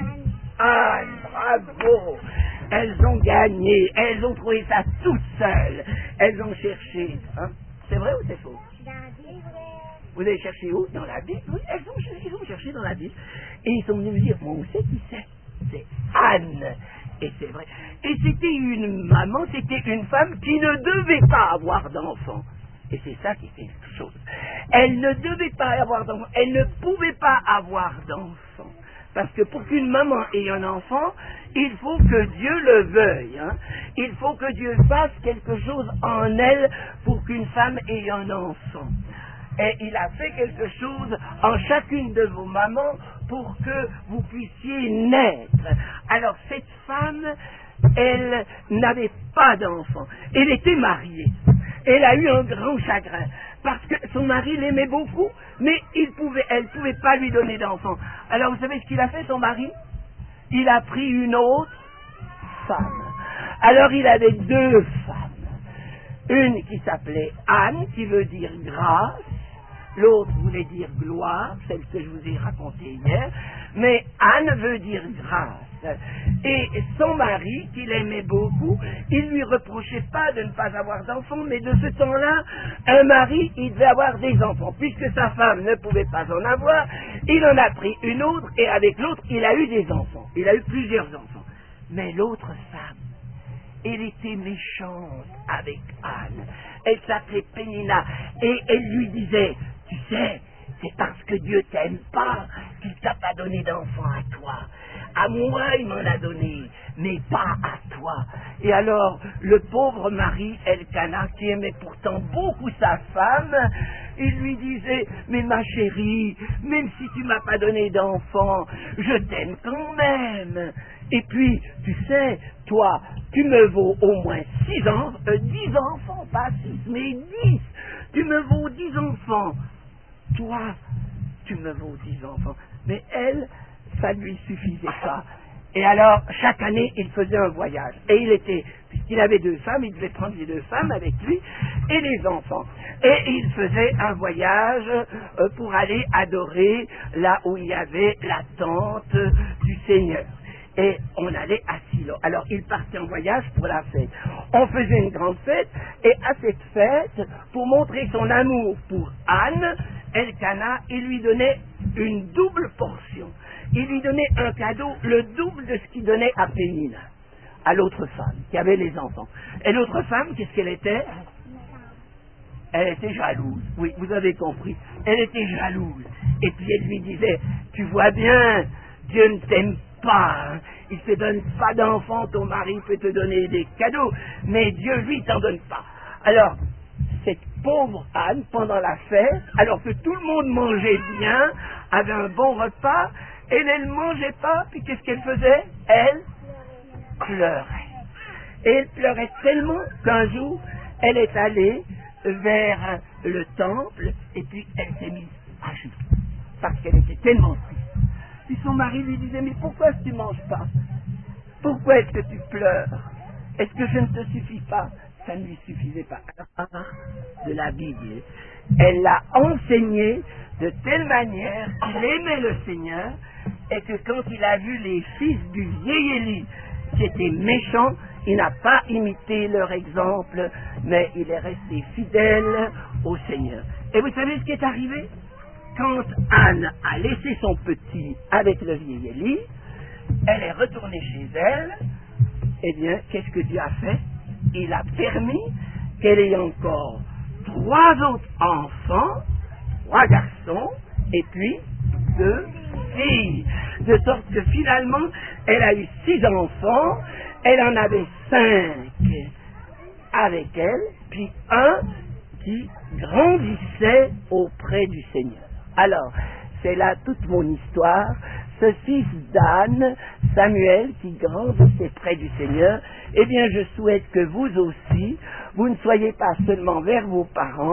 Anne, bravo! Elles ont gagné, elles ont trouvé ça toutes seules. Elles ont cherché. Hein? C'est vrai ou c'est faux? Vous avez cherché où? Dans la Bible? Oui, elles ont, ils ont cherché dans la Bible. Et ils sont venus me dire, bon, où c'est qui c'est? C'est Anne. Et c'est vrai. Et c'était une maman, c'était une femme qui ne devait pas avoir d'enfant. Et c'est ça qui fait quelque chose. Elle ne devait pas avoir d'enfant. Elle ne pouvait pas avoir d'enfant. Parce que pour qu'une maman ait un enfant, il faut que Dieu le veuille. Hein. Il faut que Dieu fasse quelque chose en elle pour qu'une femme ait un enfant. Et il a fait quelque chose en chacune de vos mamans pour que vous puissiez naître. Alors cette femme, elle n'avait pas d'enfant. Elle était mariée. Elle a eu un grand chagrin parce que son mari l'aimait beaucoup, mais il pouvait, elle ne pouvait pas lui donner d'enfant. Alors vous savez ce qu'il a fait, son mari? Il a pris une autre femme. Alors il avait deux femmes. Une qui s'appelait Anne, qui veut dire grâce. L'autre voulait dire gloire, celle que je vous ai racontée hier, mais Anne veut dire grâce. Et son mari, qu'il aimait beaucoup, il lui reprochait pas de ne pas avoir d'enfants, mais de ce temps-là, un mari, il devait avoir des enfants. Puisque sa femme ne pouvait pas en avoir, il en a pris une autre, et avec l'autre, il a eu des enfants. Il a eu plusieurs enfants. Mais l'autre femme, elle était méchante avec Anne. Elle s'appelait Pénina, et elle lui disait, tu sais, c'est parce que Dieu t'aime pas qu'il t'a pas donné d'enfant à toi. À moi, il m'en a donné, mais pas à toi. Et alors, le pauvre mari, Elkana, qui aimait pourtant beaucoup sa femme, il lui disait, mais ma chérie, même si tu m'as pas donné d'enfant, je t'aime quand même. Et puis, tu sais, toi, tu me vaux au moins six ans, euh, dix enfants, pas six, mais dix. Tu me vaux dix enfants. Toi, tu me vaux dix enfants. Mais elle, ça ne lui suffisait pas. Et alors, chaque année, il faisait un voyage. Et il était, puisqu'il avait deux femmes, il devait prendre les deux femmes avec lui et les enfants. Et il faisait un voyage euh, pour aller adorer là où il y avait la tente du Seigneur. Et on allait à Silo. Alors, il partait en voyage pour la fête. On faisait une grande fête, et à cette fête, pour montrer son amour pour Anne, Elkana, il lui donnait une double portion. Il lui donnait un cadeau, le double de ce qu'il donnait à Pénina, à l'autre femme, qui avait les enfants. Et l'autre femme, qu'est-ce qu'elle était? Elle était jalouse. Oui, vous avez compris. Elle était jalouse. Et puis elle lui disait, tu vois bien, Dieu ne t'aime pas, hein. Il ne te donne pas d'enfant, ton mari peut te donner des cadeaux, mais Dieu, lui, t'en donne pas. Alors, cette pauvre Anne, pendant la fête, alors que tout le monde mangeait bien, avait un bon repas, elle, elle ne mangeait pas, puis qu'est-ce qu'elle faisait? Elle pleurait. Et elle pleurait tellement qu'un jour, elle est allée vers le temple, et puis elle s'est mise à genoux, parce qu'elle était tellement triste. Puis son mari lui disait, mais pourquoi est-ce que tu ne manges pas? Pourquoi est-ce que tu pleures? Est-ce que je ne te suffis pas? Ça ne lui suffisait pas. Alors, de la Bible, elle l'a enseigné de telle manière qu'il aimait le Seigneur, et que quand il a vu les fils du vieil Élie qui étaient méchants, il n'a pas imité leur exemple, mais il est resté fidèle au Seigneur. Et vous savez ce qui est arrivé? Quand Anne a laissé son petit avec le vieil Élie, elle est retournée chez elle, eh bien, qu'est-ce que Dieu a fait? Il a permis qu'elle ait encore trois autres enfants, trois garçons, et puis deux filles. De sorte que finalement, elle a eu six enfants, elle en avait cinq avec elle, puis un qui grandissait auprès du Seigneur. Alors, c'est là toute mon histoire, ce fils d'Anne, Samuel, qui grandissait près du Seigneur. Eh bien, je souhaite que vous aussi, vous ne soyez pas seulement vers vos parents,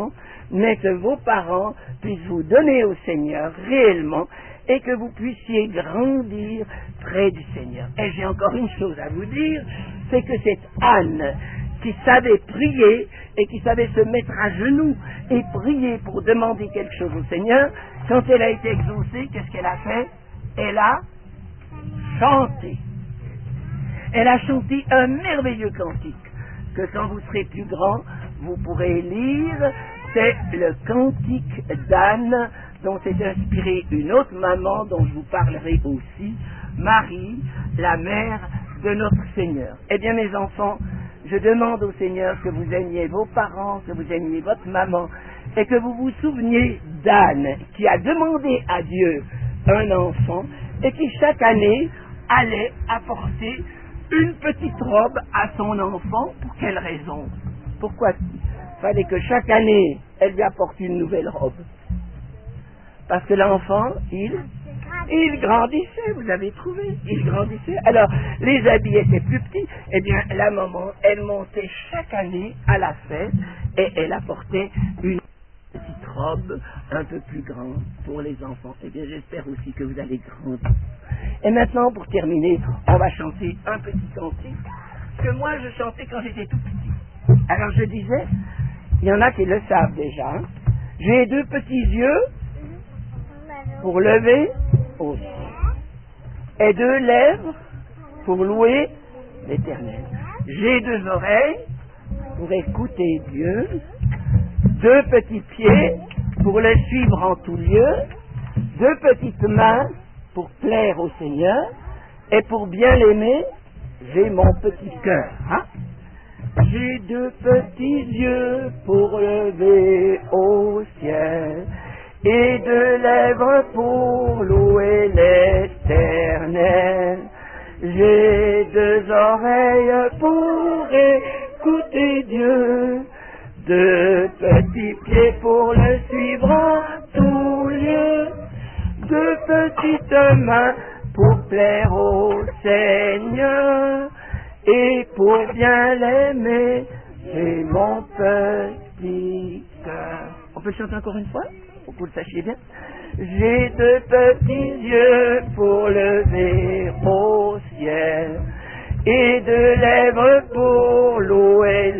mais que vos parents puissent vous donner au Seigneur réellement et que vous puissiez grandir près du Seigneur. Et j'ai encore une chose à vous dire, c'est que cette Anne qui savait prier et qui savait se mettre à genoux et prier pour demander quelque chose au Seigneur, quand elle a été exaucée, qu'est-ce qu'elle a fait? Elle a chanté. Elle a chanté un merveilleux cantique que quand vous serez plus grand, vous pourrez lire. C'est le cantique d'Anne dont s'est inspirée une autre maman dont je vous parlerai aussi, Marie, la mère de notre Seigneur. Eh bien mes enfants, je demande au Seigneur que vous aimiez vos parents, que vous aimiez votre maman et que vous vous souveniez d'Anne qui a demandé à Dieu un enfant et qui chaque année allait apporter une petite robe à son enfant. Pour quelle raison? Pourquoi il fallait que chaque année elle lui apporte une nouvelle robe? Parce que l'enfant, il, il grandissait, vous avez trouvé, il grandissait. Alors, les habits étaient plus petits, eh bien, la maman, elle montait chaque année à la fête et elle apportait une petite robe un peu plus grande pour les enfants. Eh bien, j'espère aussi que vous allez grandir. Et maintenant, pour terminer, on va chanter un petit cantique que moi, je chantais quand j'étais tout petit. Alors, je disais, il y en a qui le savent déjà, hein. J'ai deux petits yeux pour lever au ciel et deux lèvres pour louer l'Éternel. J'ai deux oreilles pour écouter Dieu, deux petits pieds pour le suivre en tout lieu, deux petites mains pour plaire au Seigneur, et pour bien l'aimer, j'ai mon petit cœur. Hein? J'ai deux petits yeux pour lever au ciel, et deux lèvres pour louer l'Éternel. J'ai deux oreilles pour écouter Dieu, deux petits pieds pour le suivre en tout lieu, deux petites mains pour plaire au Seigneur, et pour bien l'aimer, j'ai mon petit cœur. On peut le chanter encore une fois? Pour que vous le sachiez bien. J'ai deux petits yeux pour lever au ciel, et deux lèvres pour louer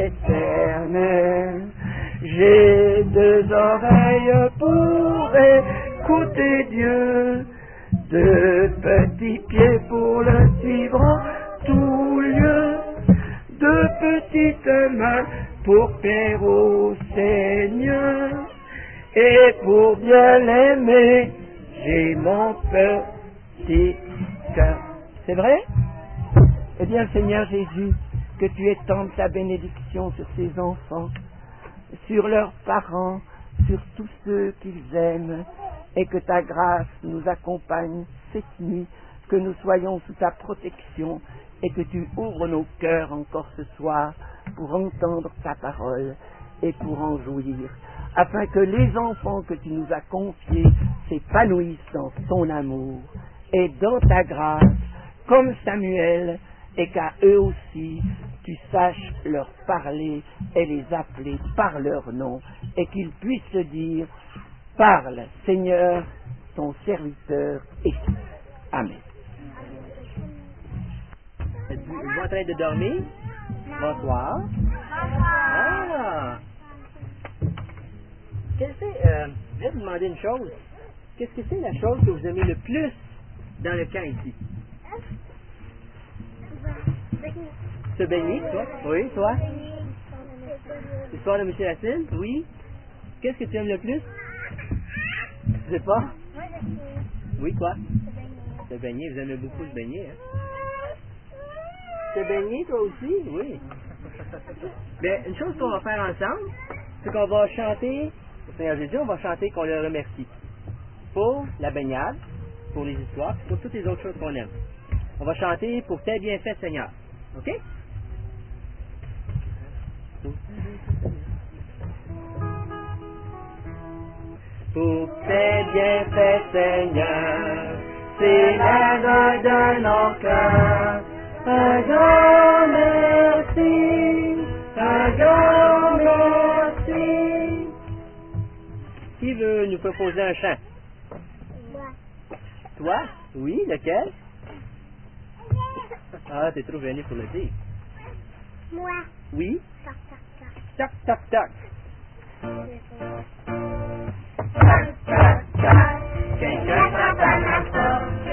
l'Éternel. J'ai deux oreilles pour écouter Dieu, deux petits pieds pour le suivre en tout lieu, deux petites mains pour plaire au Seigneur, et pour bien l'aimer, j'ai mon petit cœur. C'est vrai? Eh bien, Seigneur Jésus, que tu étendes ta bénédiction sur ces enfants, sur leurs parents, sur tous ceux qu'ils aiment, et que ta grâce nous accompagne cette nuit, que nous soyons sous ta protection, et que tu ouvres nos cœurs encore ce soir pour entendre ta parole et pour en jouir, afin que les enfants que tu nous as confiés s'épanouissent dans ton amour et dans ta grâce, comme Samuel, et qu'à eux aussi tu saches leur parler et les appeler par leur nom, et qu'ils puissent te dire, parle Seigneur, ton serviteur écoute. Amen. Êtes-vous en train de dormir? Bonsoir. Ah! Qu'est-ce que c'est? Euh, je vais vous demander une chose. Qu'est-ce que c'est la chose que vous aimez le plus dans le camp ici? Se baigner, toi? Oui, toi? L'histoire de M. Racine? Oui. Qu'est-ce que tu aimes le plus? Tu sais pas? Oui, quoi? Se baigner. Vous aimez beaucoup se baigner, hein? Se baigner, toi aussi? Oui. Bien, une chose qu'on va faire ensemble, c'est qu'on va chanter, au Seigneur Jésus, on va chanter qu'on le remercie. Pour la baignade, pour les histoires, pour toutes les autres choses qu'on aime. On va chanter pour tes bienfaits, Seigneur. OK? Pour tes bienfaits, Seigneur, c'est l'aide de nos cœurs. Un grand merci, un grand merci, veux nous proposer un chant? Moi. Toi? Oui, lequel? Ah, t'es trop gêné pour le dire. Moi. Oui? Toc, toc, toc. Toc, toc, toc. Quelqu'un frappe à ma porte.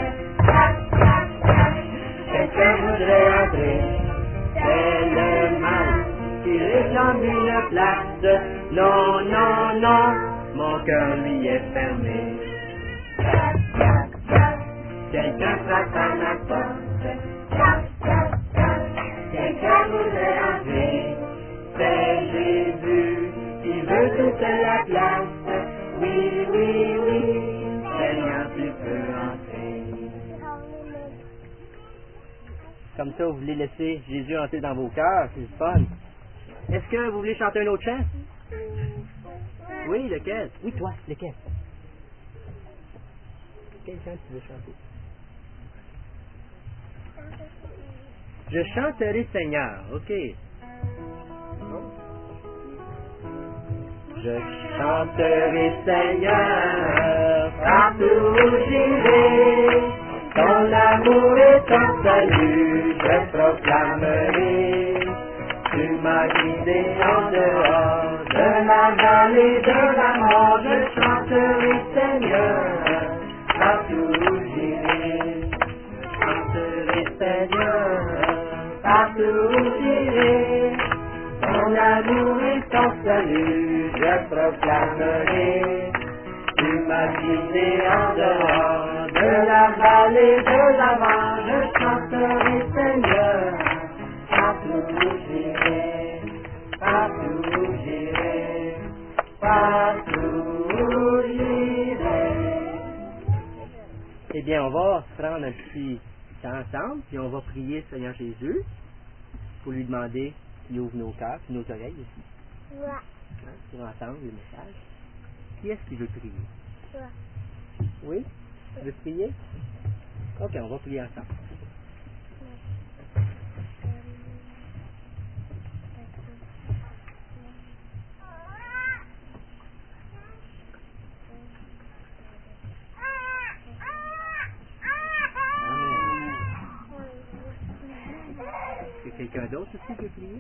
Quelqu'un voudrait entrer. C'est le mal qui réclame une place. Non, non, non, mon cœur lui est fermé. Quelqu'un frappe à ma porte. Quelqu'un voudrait entrer. C'est Jésus qui veut toute la place. Oui, oui, oui, Seigneur, tu peux entrer. Comme ça, vous voulez laisser Jésus entrer dans vos cœurs, c'est le fun. Est-ce que vous voulez chanter un autre chant? Oui, lequel? Oui, toi, lequel? Quel chant tu veux chanter? Je chanterai Seigneur, ok. Je chanterai Seigneur, partout où j'irai, ton amour et ton salut, je proclamerai. Tu m'as guidé en dehors de la vallée de la mort, je chanterai Seigneur, partout où j'irai. Je chanterai Seigneur, partout où j'irai, ton amour et ton salut, je proclamerai. Tu m'as guidé en dehors de la vallée de la mort, je chanterai Seigneur, partout où j'irai, partout où j'irai, partout où j'irai. Eh bien, on va prendre un petit temps ensemble, puis on va prier Seigneur Jésus pour lui demander qu'il ouvre nos cœurs, puis nos oreilles aussi. Moi. Hein, pour entendre le message. Qui est-ce qui veut prier? Toi. Oui? Tu veux prier? Ok, on va prier ensemble. Est-ce que quelqu'un d'autre aussi veut prier?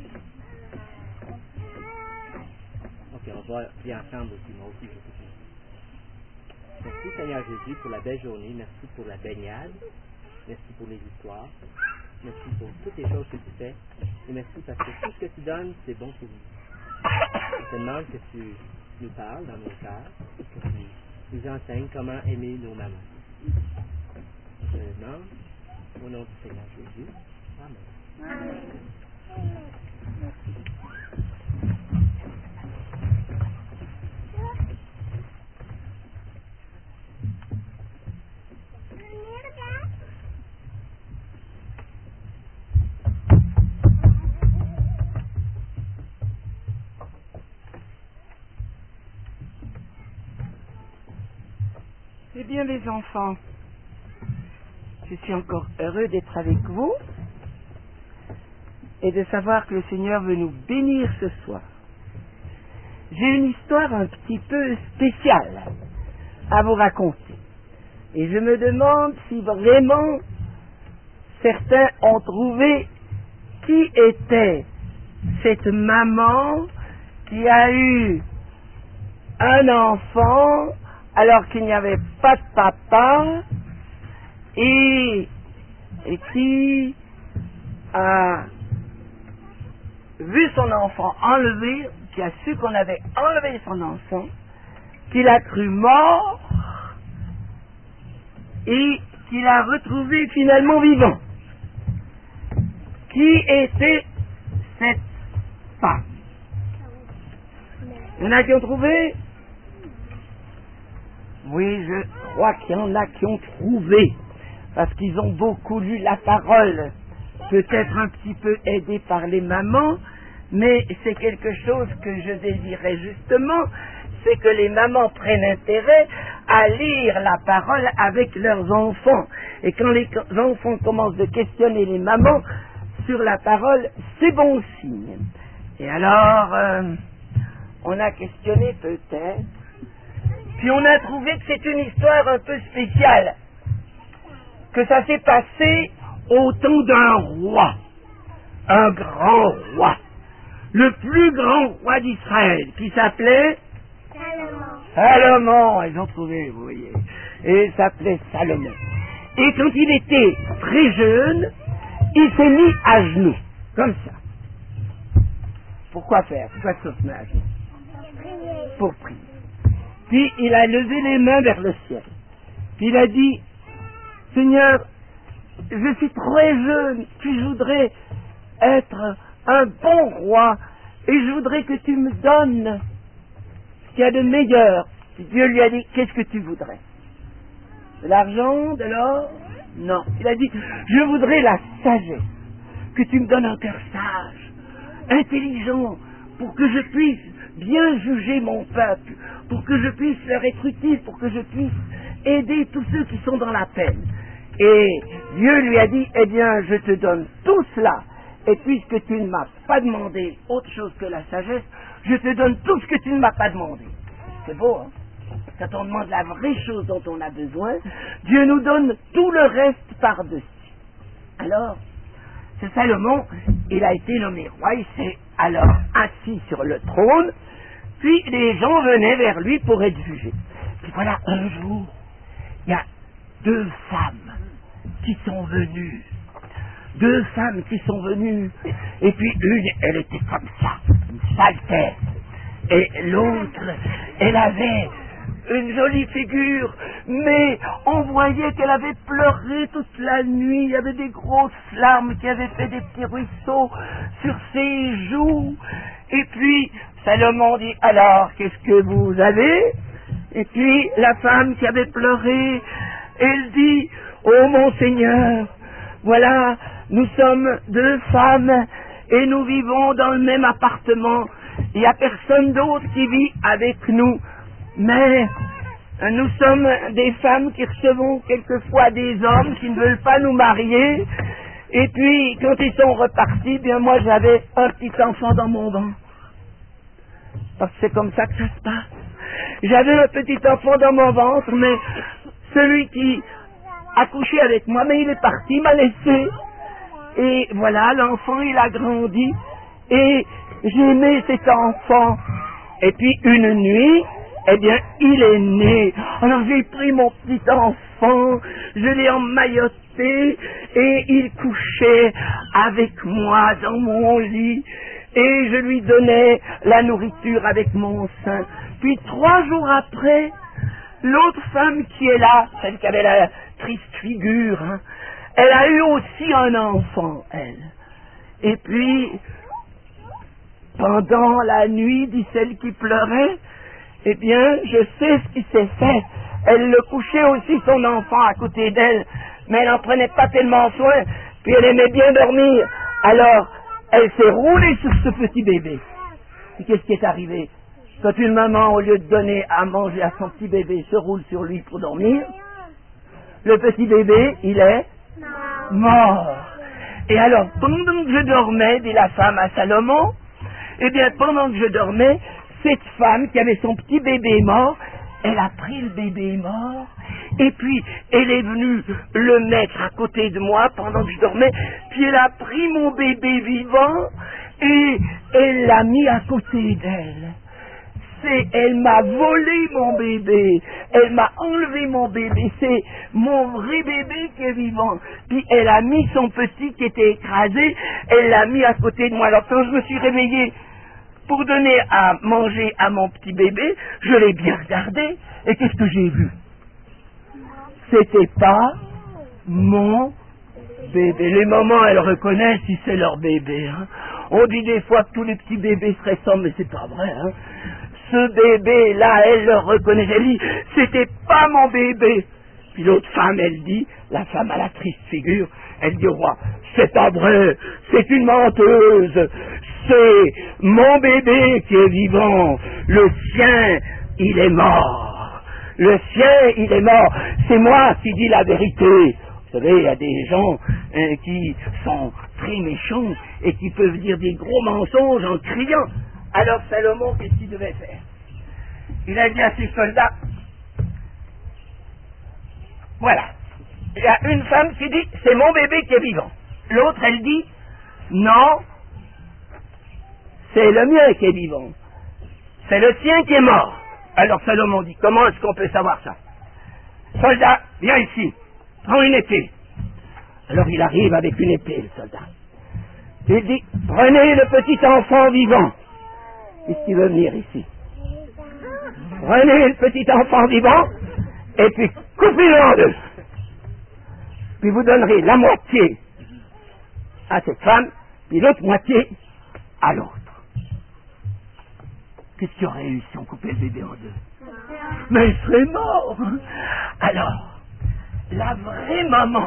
Ok, on va prier ensemble aussi. Moi aussi, je peux prier. Merci Seigneur Jésus pour la belle journée. Merci pour la baignade. Merci pour les histoires. Merci pour toutes les choses que tu fais. Et merci parce que tout ce que tu donnes, c'est bon pour nous. Je te demande que tu nous parles dans nos cœurs. Que tu nous enseignes comment aimer nos mamans. Je te demande au nom du Seigneur Jésus. Amen. Eh bien, les enfants, je suis encore heureux d'être avec vous et de savoir que le Seigneur veut nous bénir ce soir. J'ai une histoire un petit peu spéciale à vous raconter. Et je me demande si vraiment certains ont trouvé qui était cette maman qui a eu un enfant alors qu'il n'y avait pas de papa et, et qui a vu son enfant enlevé, qui a su qu'on avait enlevé son enfant, qu'il a cru mort et qu'il a retrouvé finalement vivant. Qui était cette femme? Il y en a qui ont trouvé? Oui, je crois qu'il y en a qui ont trouvé, parce qu'ils ont beaucoup lu la parole, peut-être un petit peu aidés par les mamans, mais c'est quelque chose que je désirais justement, c'est que les mamans prennent intérêt à lire la parole avec leurs enfants. Et quand les enfants commencent de questionner les mamans sur la parole, c'est bon signe. Et alors, euh, on a questionné peut-être, Puis on a trouvé que c'est une histoire un peu spéciale, que ça s'est passé au temps d'un roi, un grand roi, le plus grand roi d'Israël, qui s'appelait Salomon. Salomon. Ils ont trouvé, vous voyez, et il s'appelait Salomon. Et quand il était très jeune, il s'est mis à genoux, comme ça. Pourquoi faire? Pourquoi se mettre à genoux? Pour prier. Puis il a levé les mains vers le ciel. Puis il a dit, Seigneur, je suis très jeune, puis je voudrais être un bon roi, et je voudrais que tu me donnes ce qu'il y a de meilleur. Puis Dieu lui a dit, qu'est-ce que tu voudrais? De l'argent, de l'or? Non. Il a dit, je voudrais la sagesse, que tu me donnes un cœur sage, intelligent, pour que je puisse bien juger mon peuple, pour que je puisse leur être utile, pour que je puisse aider tous ceux qui sont dans la peine. Et Dieu lui a dit, eh bien, je te donne tout cela, et puisque tu ne m'as pas demandé autre chose que la sagesse, je te donne tout ce que tu ne m'as pas demandé. C'est beau, hein? Quand on demande la vraie chose dont on a besoin, Dieu nous donne tout le reste par-dessus. Alors, ce Salomon, il a été nommé roi, il s'est alors assis sur le trône, puis les gens venaient vers lui pour être jugés. Puis voilà, un jour, il y a deux femmes qui sont venues, deux femmes qui sont venues, et puis une, elle était comme ça, une sale tête, et l'autre, elle avait une jolie figure, mais on voyait qu'elle avait pleuré toute la nuit, il y avait des grosses larmes qui avaient fait des petits ruisseaux sur ses joues, et puis Salomon dit, alors, qu'est-ce que vous avez? Et puis la femme qui avait pleuré, elle dit, oh mon Seigneur, voilà, nous sommes deux femmes, et nous vivons dans le même appartement, il n'y a personne d'autre qui vit avec nous. Mais nous sommes des femmes qui recevons quelquefois des hommes qui ne veulent pas nous marier. Et puis, quand ils sont repartis, bien moi j'avais un petit enfant dans mon ventre. Parce que c'est comme ça que ça se passe. J'avais un petit enfant dans mon ventre, mais celui qui a couché avec moi, mais il est parti, il m'a laissé. Et voilà, l'enfant il a grandi. Et j'ai aimé cet enfant. Et puis une nuit, eh bien, il est né. Alors j'ai pris mon petit enfant, je l'ai emmailloté, et il couchait avec moi dans mon lit, et je lui donnais la nourriture avec mon sein. Puis trois jours après, l'autre femme qui est là, celle qui avait la triste figure, hein, elle a eu aussi un enfant, elle. Et puis, pendant la nuit, dit celle qui pleurait, eh bien, je sais ce qui s'est fait. Elle le couchait aussi, son enfant, à côté d'elle, mais elle n'en prenait pas tellement soin, puis elle aimait bien dormir. Alors, elle s'est roulée sur ce petit bébé. Et qu'est-ce qui est arrivé? Quand une maman, au lieu de donner à manger à son petit bébé, se roule sur lui pour dormir, le petit bébé, il est mort. Et alors, pendant que je dormais, dit la femme à Salomon, eh bien, pendant que je dormais, cette femme qui avait son petit bébé mort, elle a pris le bébé mort, et puis elle est venue le mettre à côté de moi pendant que je dormais, puis elle a pris mon bébé vivant, et elle l'a mis à côté d'elle. C'est, elle m'a volé mon bébé, elle m'a enlevé mon bébé, c'est mon vrai bébé qui est vivant. Puis elle a mis son petit qui était écrasé, elle l'a mis à côté de moi. Alors quand je me suis réveillé pour donner à manger à mon petit bébé, je l'ai bien regardé, et qu'est-ce que j'ai vu? C'était pas mon bébé. Les mamans, elles reconnaissent si c'est leur bébé. Hein. On dit des fois que tous les petits bébés se ressemblent, mais c'est pas vrai. Hein. Ce bébé-là, elle le reconnaît. Elle dit, c'était pas mon bébé. Puis l'autre femme, elle dit, la femme à la triste figure, elle dit au roi, c'est pas vrai, c'est une menteuse. C'est mon bébé qui est vivant. Le sien, il est mort. Le sien, il est mort. C'est moi qui dis la vérité. Vous savez, il y a des gens hein, qui sont très méchants et qui peuvent dire des gros mensonges en criant. Alors Salomon, qu'est-ce qu'il devait faire? Il a dit à ses soldats, voilà. Il y a une femme qui dit, c'est mon bébé qui est vivant. L'autre, elle dit, non, c'est le mien qui est vivant. C'est le tien qui est mort. Alors Salomon dit, comment est-ce qu'on peut savoir ça? Soldat, viens ici, prends une épée. Alors il arrive avec une épée, le soldat. Il dit, prenez le petit enfant vivant. Est-ce qu'il veut venir ici? Prenez le petit enfant vivant, et puis coupez-le en deux. Puis vous donnerez la moitié à cette femme, puis l'autre moitié à l'autre. Qu'est-ce qu'il y aurait eu si on coupait le bébé en deux? Mais il serait mort. Alors, la vraie maman,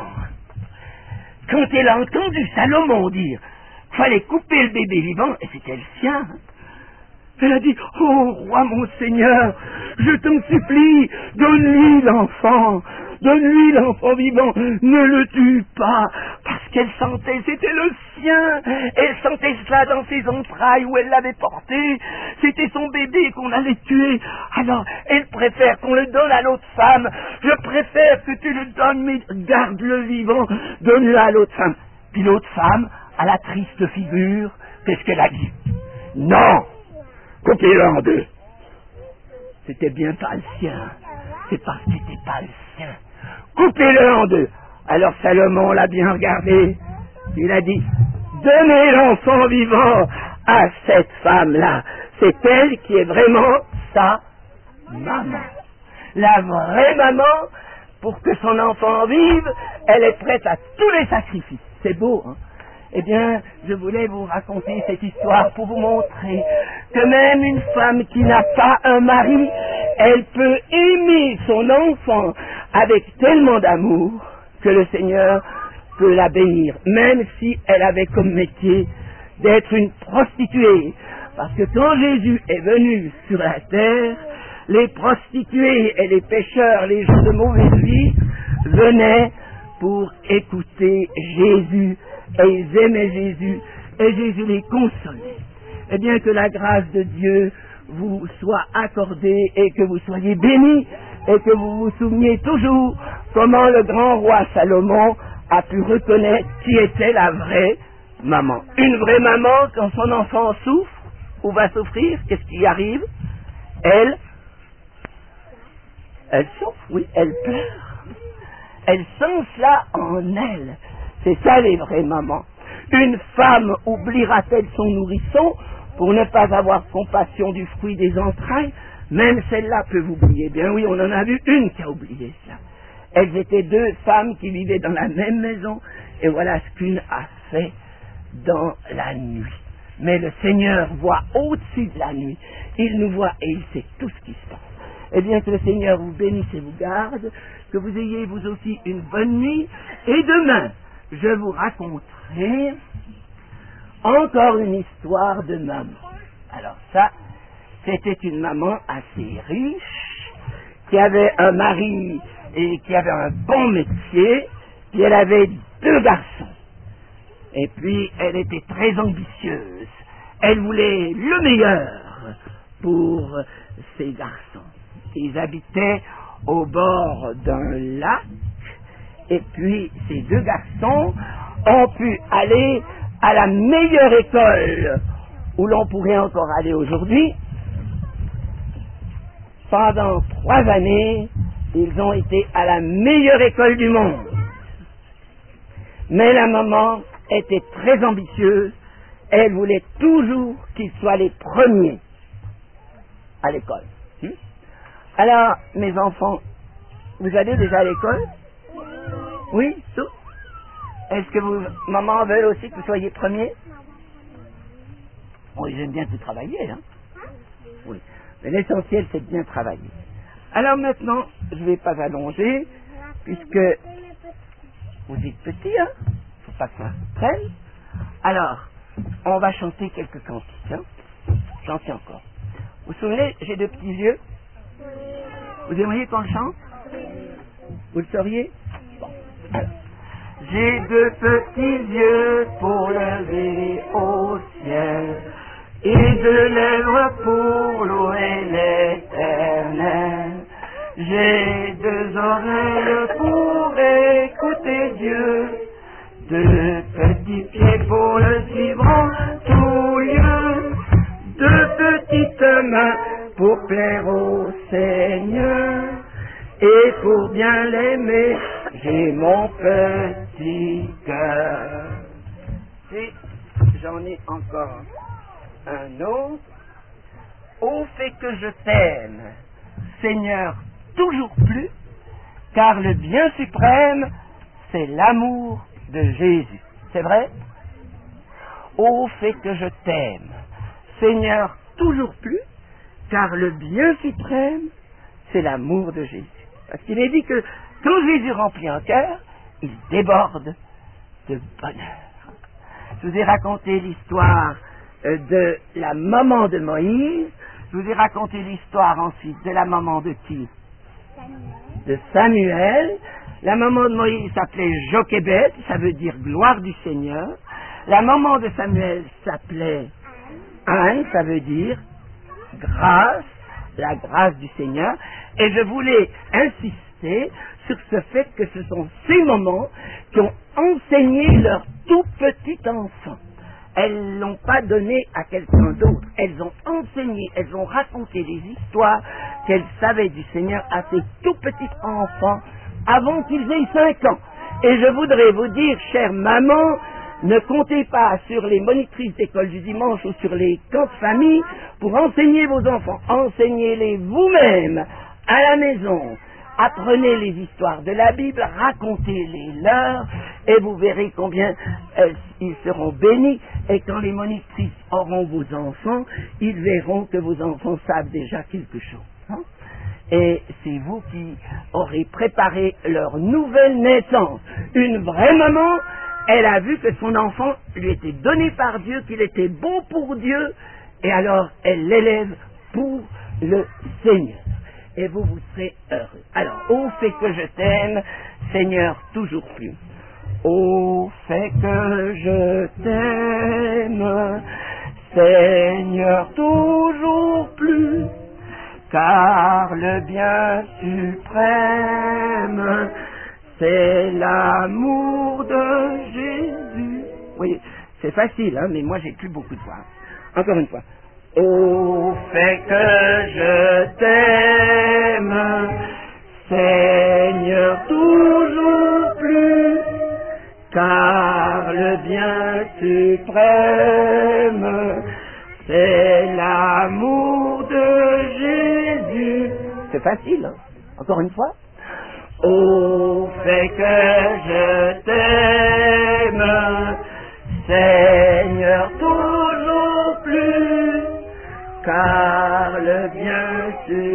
quand elle a entendu Salomon dire qu'il fallait couper le bébé vivant, et c'était le sien, elle a dit, oh roi mon Seigneur, je t'en supplie, donne-lui l'enfant, donne-lui l'enfant vivant, ne le tue pas, parce qu'elle sentait, c'était le sien, elle sentait cela dans ses entrailles où elle l'avait porté, c'était son bébé qu'on allait tuer, alors elle préfère qu'on le donne à l'autre femme, je préfère que tu le donnes, mais garde-le vivant, donne-le à l'autre femme. Puis l'autre femme, à la triste figure, qu'est-ce qu'elle a dit? Non! Coupez-le en deux. C'était bien pas le sien. C'est parce que c'était pas le sien. Coupez-le en deux. Alors Salomon l'a bien regardé. Il a dit, donnez l'enfant vivant à cette femme-là. C'est elle qui est vraiment sa maman. La vraie maman, pour que son enfant vive, elle est prête à tous les sacrifices. C'est beau, hein? Eh bien, je voulais vous raconter cette histoire pour vous montrer que même une femme qui n'a pas un mari, elle peut aimer son enfant avec tellement d'amour que le Seigneur peut la bénir, même si elle avait comme métier d'être une prostituée. Parce que quand Jésus est venu sur la terre, les prostituées et les pécheurs, les gens de mauvaise vie, venaient pour écouter Jésus. Et ils aimaient Jésus, et Jésus les consolait. Eh bien, que la grâce de Dieu vous soit accordée, et que vous soyez bénis, et que vous vous souveniez toujours comment le grand roi Salomon a pu reconnaître qui était la vraie maman. Une vraie maman, quand son enfant souffre, ou va souffrir, qu'est-ce qui arrive? Elle, elle souffre, oui, elle pleure. Elle sent cela en elle. C'est ça les vraies mamans. Une femme oubliera-t-elle son nourrisson pour ne pas avoir compassion du fruit des entrailles? Même celle-là peut vous oublier. Bien oui, on en a vu une qui a oublié cela. Elles étaient deux femmes qui vivaient dans la même maison, et voilà ce qu'une a fait dans la nuit. Mais le Seigneur voit au-dessus de la nuit. Il nous voit et il sait tout ce qui se passe. Eh bien, que le Seigneur vous bénisse et vous garde, que vous ayez vous aussi une bonne nuit, et demain, je vous raconterai encore une histoire de maman. Alors ça, c'était une maman assez riche, qui avait un mari et qui avait un bon métier, puis elle avait deux garçons. Et puis, elle était très ambitieuse. Elle voulait le meilleur pour ses garçons. Ils habitaient au bord d'un lac, et puis ces deux garçons ont pu aller à la meilleure école où l'on pourrait encore aller aujourd'hui. Pendant trois années, ils ont été à la meilleure école du monde. Mais la maman était très ambitieuse, elle voulait toujours qu'ils soient les premiers à l'école. Hmm? Alors, mes enfants, vous allez déjà à l'école? Oui, tout. Est-ce que vous, maman veut aussi que vous soyez premiers? Bon, ils aiment bien tout travailler, hein? Oui. Mais l'essentiel, c'est de bien travailler. Alors maintenant, je ne vais pas allonger, puisque vous êtes petits, hein? Il ne faut pas que ça traîne. Alors, on va chanter quelques cantiques, hein? Chanter encore. Vous vous souvenez, j'ai deux petits yeux? Vous aimeriez qu'on le chante? Vous le sauriez? Bon. Alors. J'ai deux petits yeux pour lever au ciel, et deux lèvres pour louer l'Éternel. J'ai deux deux oreilles pour écouter Dieu, deux petits pieds pour le suivre en tout lieu, deux petites mains pour plaire au Seigneur, et pour bien l'aimer, j'ai mon petit cœur. Et j'en ai encore un autre. Au fait que je t'aime, Seigneur, toujours plus, car le bien suprême, c'est l'amour de Jésus. C'est vrai? Au fait que je t'aime, Seigneur, toujours plus, car le bien suprême, c'est l'amour de Jésus. Parce qu'il est dit que quand Jésus remplit un cœur, il déborde de bonheur. Je vous ai raconté l'histoire de la maman de Moïse. Je vous ai raconté l'histoire ensuite de la maman de qui? Samuel. De Samuel. La maman de Moïse s'appelait Jochébed, ça veut dire gloire du Seigneur. La maman de Samuel s'appelait Anne, ça veut dire grâce, la grâce du Seigneur. Et je voulais insister sur ce fait que ce sont ces mamans qui ont enseigné leur tout petit enfant. Elles ne l'ont pas donné à quelqu'un d'autre. Elles ont enseigné, elles ont raconté les histoires qu'elles savaient du Seigneur à ces tout petits enfants avant qu'ils aient cinq ans. Et je voudrais vous dire, chère maman, ne comptez pas sur les monitrices d'école du dimanche ou sur les camps de famille pour enseigner vos enfants. Enseignez-les vous-même à la maison. Apprenez les histoires de la Bible, racontez-les leurs, et vous verrez combien euh, ils seront bénis. Et quand les monitrices auront vos enfants, ils verront que vos enfants savent déjà quelque chose. Hein? Et c'est vous qui aurez préparé leur nouvelle naissance. Une vraie maman, elle a vu que son enfant lui était donné par Dieu, qu'il était bon pour Dieu, et alors elle l'élève pour le Seigneur. Et vous, vous serez heureux. Alors, au fait que je t'aime, Seigneur, toujours plus. Au fait que je t'aime, Seigneur, toujours plus, car le bien suprême, c'est l'amour de Jésus. Oui, c'est facile, hein, mais moi j'ai plus beaucoup de voix. Encore une fois. Au fait que je t'aime, Seigneur, toujours plus, car le bien suprême, c'est l'amour de Jésus. C'est facile, hein? Encore une fois. Au fait que je t'aime, Seigneur, toujours plus, car le bien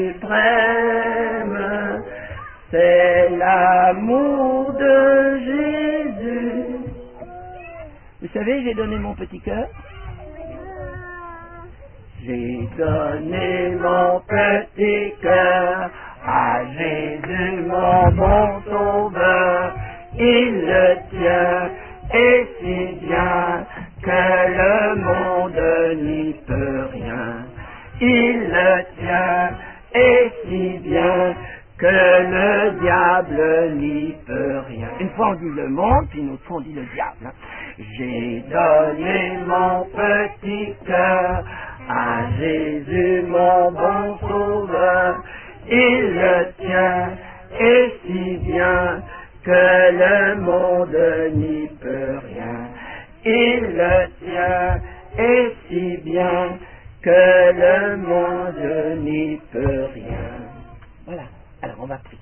suprême, c'est l'amour de Jésus. Vous savez, j'ai donné mon petit cœur. J'ai donné mon petit cœur à Jésus, mon bon sauveur. Il le tient, et si bien que le monde n'y peut rien. Il le tient, et si bien que le diable n'y peut rien. Une fois on dit le monde, puis une autre fois on dit le diable. J'ai donné mon petit cœur à Jésus, mon bon sauveur. Il le tient, et si bien que le monde n'y peut rien. Il le tient, et si bien que le monde n'y peut rien. Voilà, alors on va prier.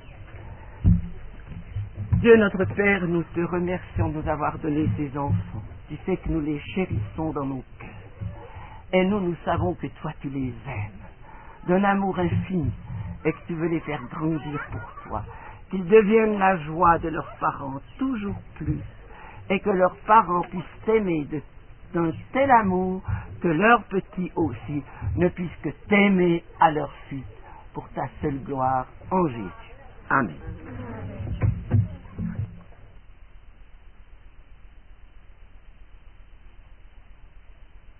Dieu notre Père, nous te remercions de nous avoir donné ces enfants. Tu sais que nous les chérissons dans nos cœurs. Et nous, nous savons que toi, tu les aimes d'un amour infini et que tu veux les faire grandir pour toi. Qu'ils deviennent la joie de leurs parents toujours plus et que leurs parents puissent t'aimer de, d'un tel amour que leurs petits aussi ne puissent que t'aimer à leur suite pour ta seule gloire en Jésus. Amen.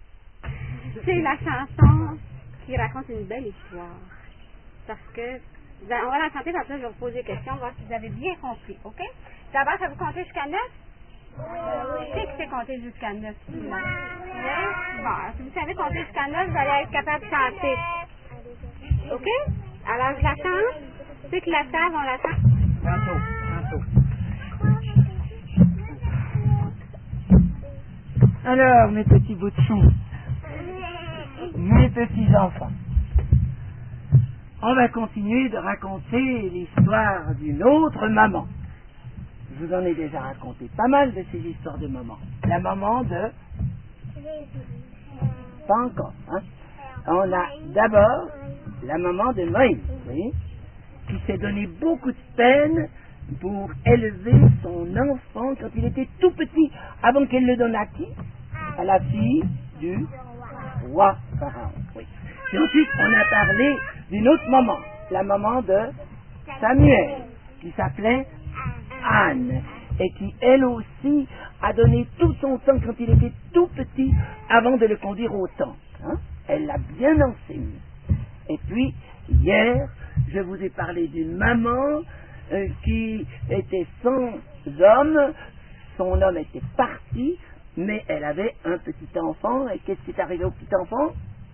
C'est la chanson qui raconte une belle histoire. Parce que Vous allez- On va la chanter, comme ça je vais vous poser des questions, voir si vous avez bien compris, OK? D'abord, ça vous compter jusqu'à neuf? Oui. Qui sait que c'est compter jusqu'à neuf? Oui. Bon, si vous savez compter jusqu'à neuf, vous allez être capable de chanter. OK? Alors, je la chante. Ceux qui la savent, on la chante. Tantôt, tantôt. Alors, mes petits bouts de chou, mes petits enfants, on va continuer de raconter l'histoire d'une autre maman. Je vous en ai déjà raconté pas mal de ces histoires de maman. La maman de... Pas encore, hein. On a d'abord la maman de Moïse, vous voyez, qui s'est donné beaucoup de peine pour élever son enfant quand il était tout petit, avant qu'elle le donne à qui? À la fille du roi Pharaon. Oui. Et ensuite, on a parlé d'une autre maman, la maman de Samuel, qui s'appelait Anne, et qui, elle aussi, a donné tout son temps quand il était tout petit, avant de le conduire au temple. Hein? Elle l'a bien enseigné. Et puis, hier, je vous ai parlé d'une maman euh, qui était sans homme, son homme était parti, mais elle avait un petit enfant, et qu'est-ce qui est arrivé au petit enfant?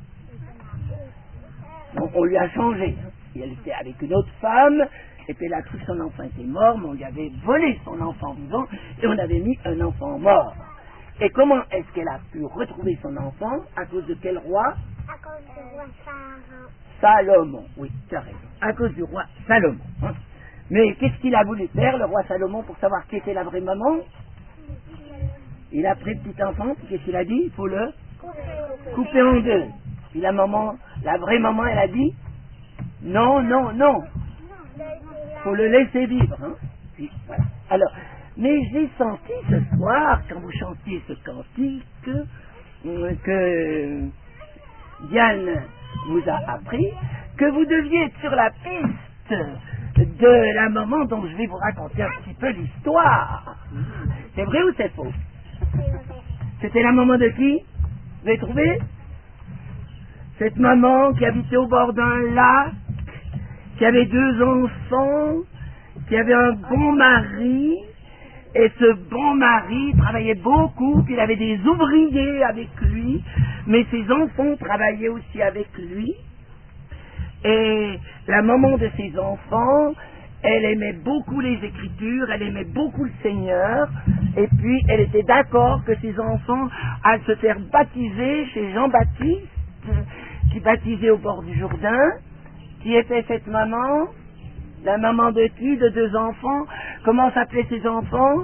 Bon, on lui a changé, hein. Elle était avec une autre femme, et puis elle a cru que son enfant était mort, mais on lui avait volé son enfant vivant, et on avait mis un enfant mort. Et comment est-ce qu'elle a pu retrouver son enfant? À cause de quel roi? À cause du roi Pharaon. Salomon, oui, tu as raison, à cause du roi Salomon. Hein. Mais qu'est-ce qu'il a voulu faire, le roi Salomon, pour savoir qui était la vraie maman? Il a pris le petit enfant, puis qu'est-ce qu'il a dit? Il faut le couper en deux. Puis la maman, la vraie maman, elle a dit non, non, non, il faut le laisser vivre. Hein. Puis, voilà. Alors, mais j'ai senti ce soir, quand vous chantiez ce cantique, euh, que Diane vous a appris que vous deviez être sur la piste de la maman dont je vais vous raconter un petit peu l'histoire. C'est vrai ou c'est faux? C'était la maman de qui? Vous avez trouvé? Cette maman qui habitait au bord d'un lac, qui avait deux enfants, qui avait un bon mari, et ce bon mari travaillait beaucoup, puis il avait des ouvriers avec lui, mais ses enfants travaillaient aussi avec lui. Et la maman de ses enfants, elle aimait beaucoup les Écritures, elle aimait beaucoup le Seigneur, et puis elle était d'accord que ses enfants allaient se faire baptiser chez Jean-Baptiste, qui baptisait au bord du Jourdain. Qui était cette maman? La maman de qui? De deux enfants. Comment s'appelaient ses enfants?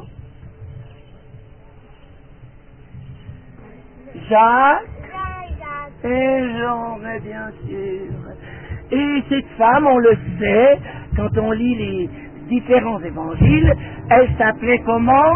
Jacques et Jean, mais bien sûr. Et cette femme, on le sait, quand on lit les différents évangiles, elle s'appelait comment?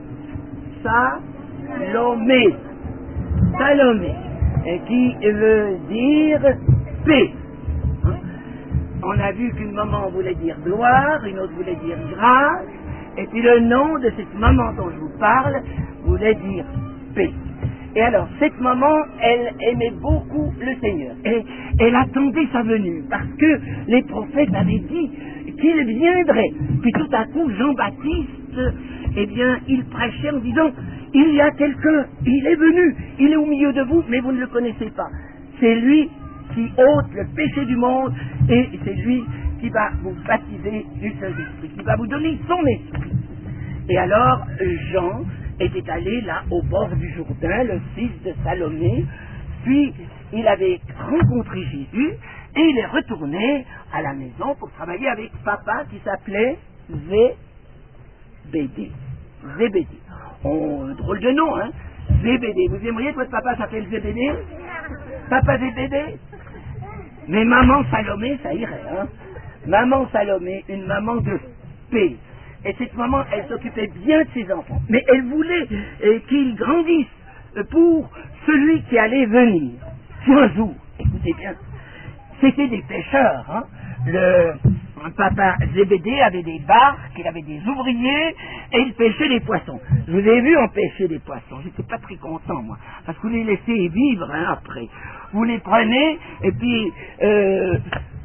Salomé. Salomé. Et qui veut dire paix. Hein? On a vu qu'une maman voulait dire gloire, une autre voulait dire grâce, et puis le nom de cette maman dont je vous parle voulait dire paix. Et alors, cette maman, elle aimait beaucoup le Seigneur. Et elle attendait sa venue, parce que les prophètes avaient dit qu'il viendrait. Puis tout à coup, Jean-Baptiste, eh bien, il prêchait en disant, il y a quelqu'un, il est venu, il est au milieu de vous, mais vous ne le connaissez pas. C'est lui qui ôte le péché du monde, et c'est lui qui va vous baptiser du Saint-Esprit, qui va vous donner son esprit. Et alors, Jean était allé là, au bord du Jourdain, le fils de Salomé, puis il avait rencontré Jésus, et il est retourné à la maison pour travailler avec papa qui s'appelait Zébédée. Zébédée. Oh, drôle de nom, hein? Zébédée. Vous aimeriez que votre papa s'appelle Zébédée? Papa Zébédée? Mais maman Salomé, ça irait, hein? Maman Salomé, une maman de paix. Et cette maman, elle s'occupait bien de ses enfants. Mais elle voulait euh, qu'ils grandissent pour celui qui allait venir. Si un jour, écoutez bien, c'était des pêcheurs, hein? Le papa Zébédée avait des barques, il avait des ouvriers, et il pêchait des poissons. Je vous ai vu en pêcher des poissons, j'étais pas très content, moi, parce que vous les laissez vivre, hein, après. Vous les prenez, et puis, euh,